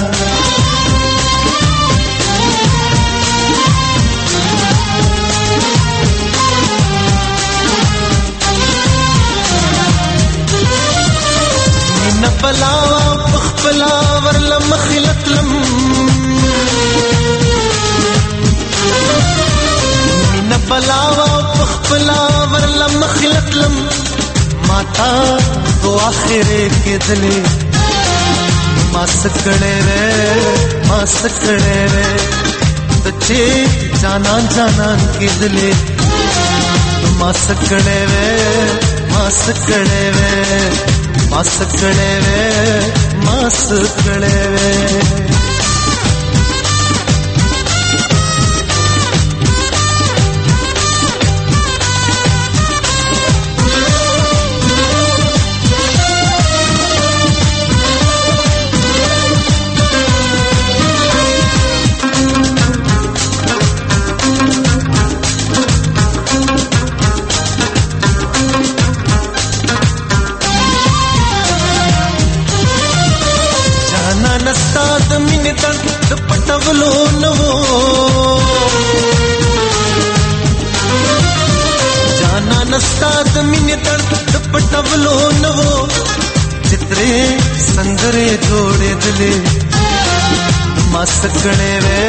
نبلا بخبلا ورلا مخلت لم نبلا بخبلا ورلا مخلت لم माता तो आखिरे के दिले मासकड़े वे तचे जाना के दिले मासकड़े वे नस्ताद मिने तड़ पटवलो नवो जाना नस्ताद मिने तड़ पटवलो नवो चित्रे संगरे जोड़े दिले मासकड़े वे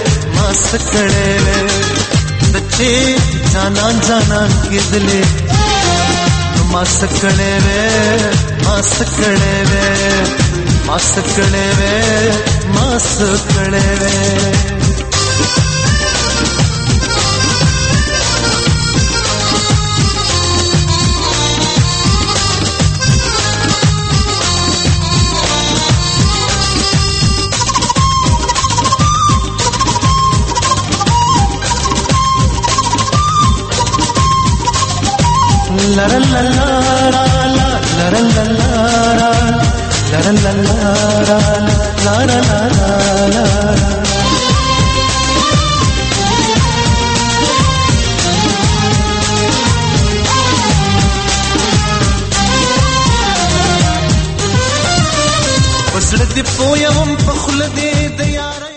बच्चे जाना के दिले मासकड़े वे पसड़ दे पोयम पखुल दे दयार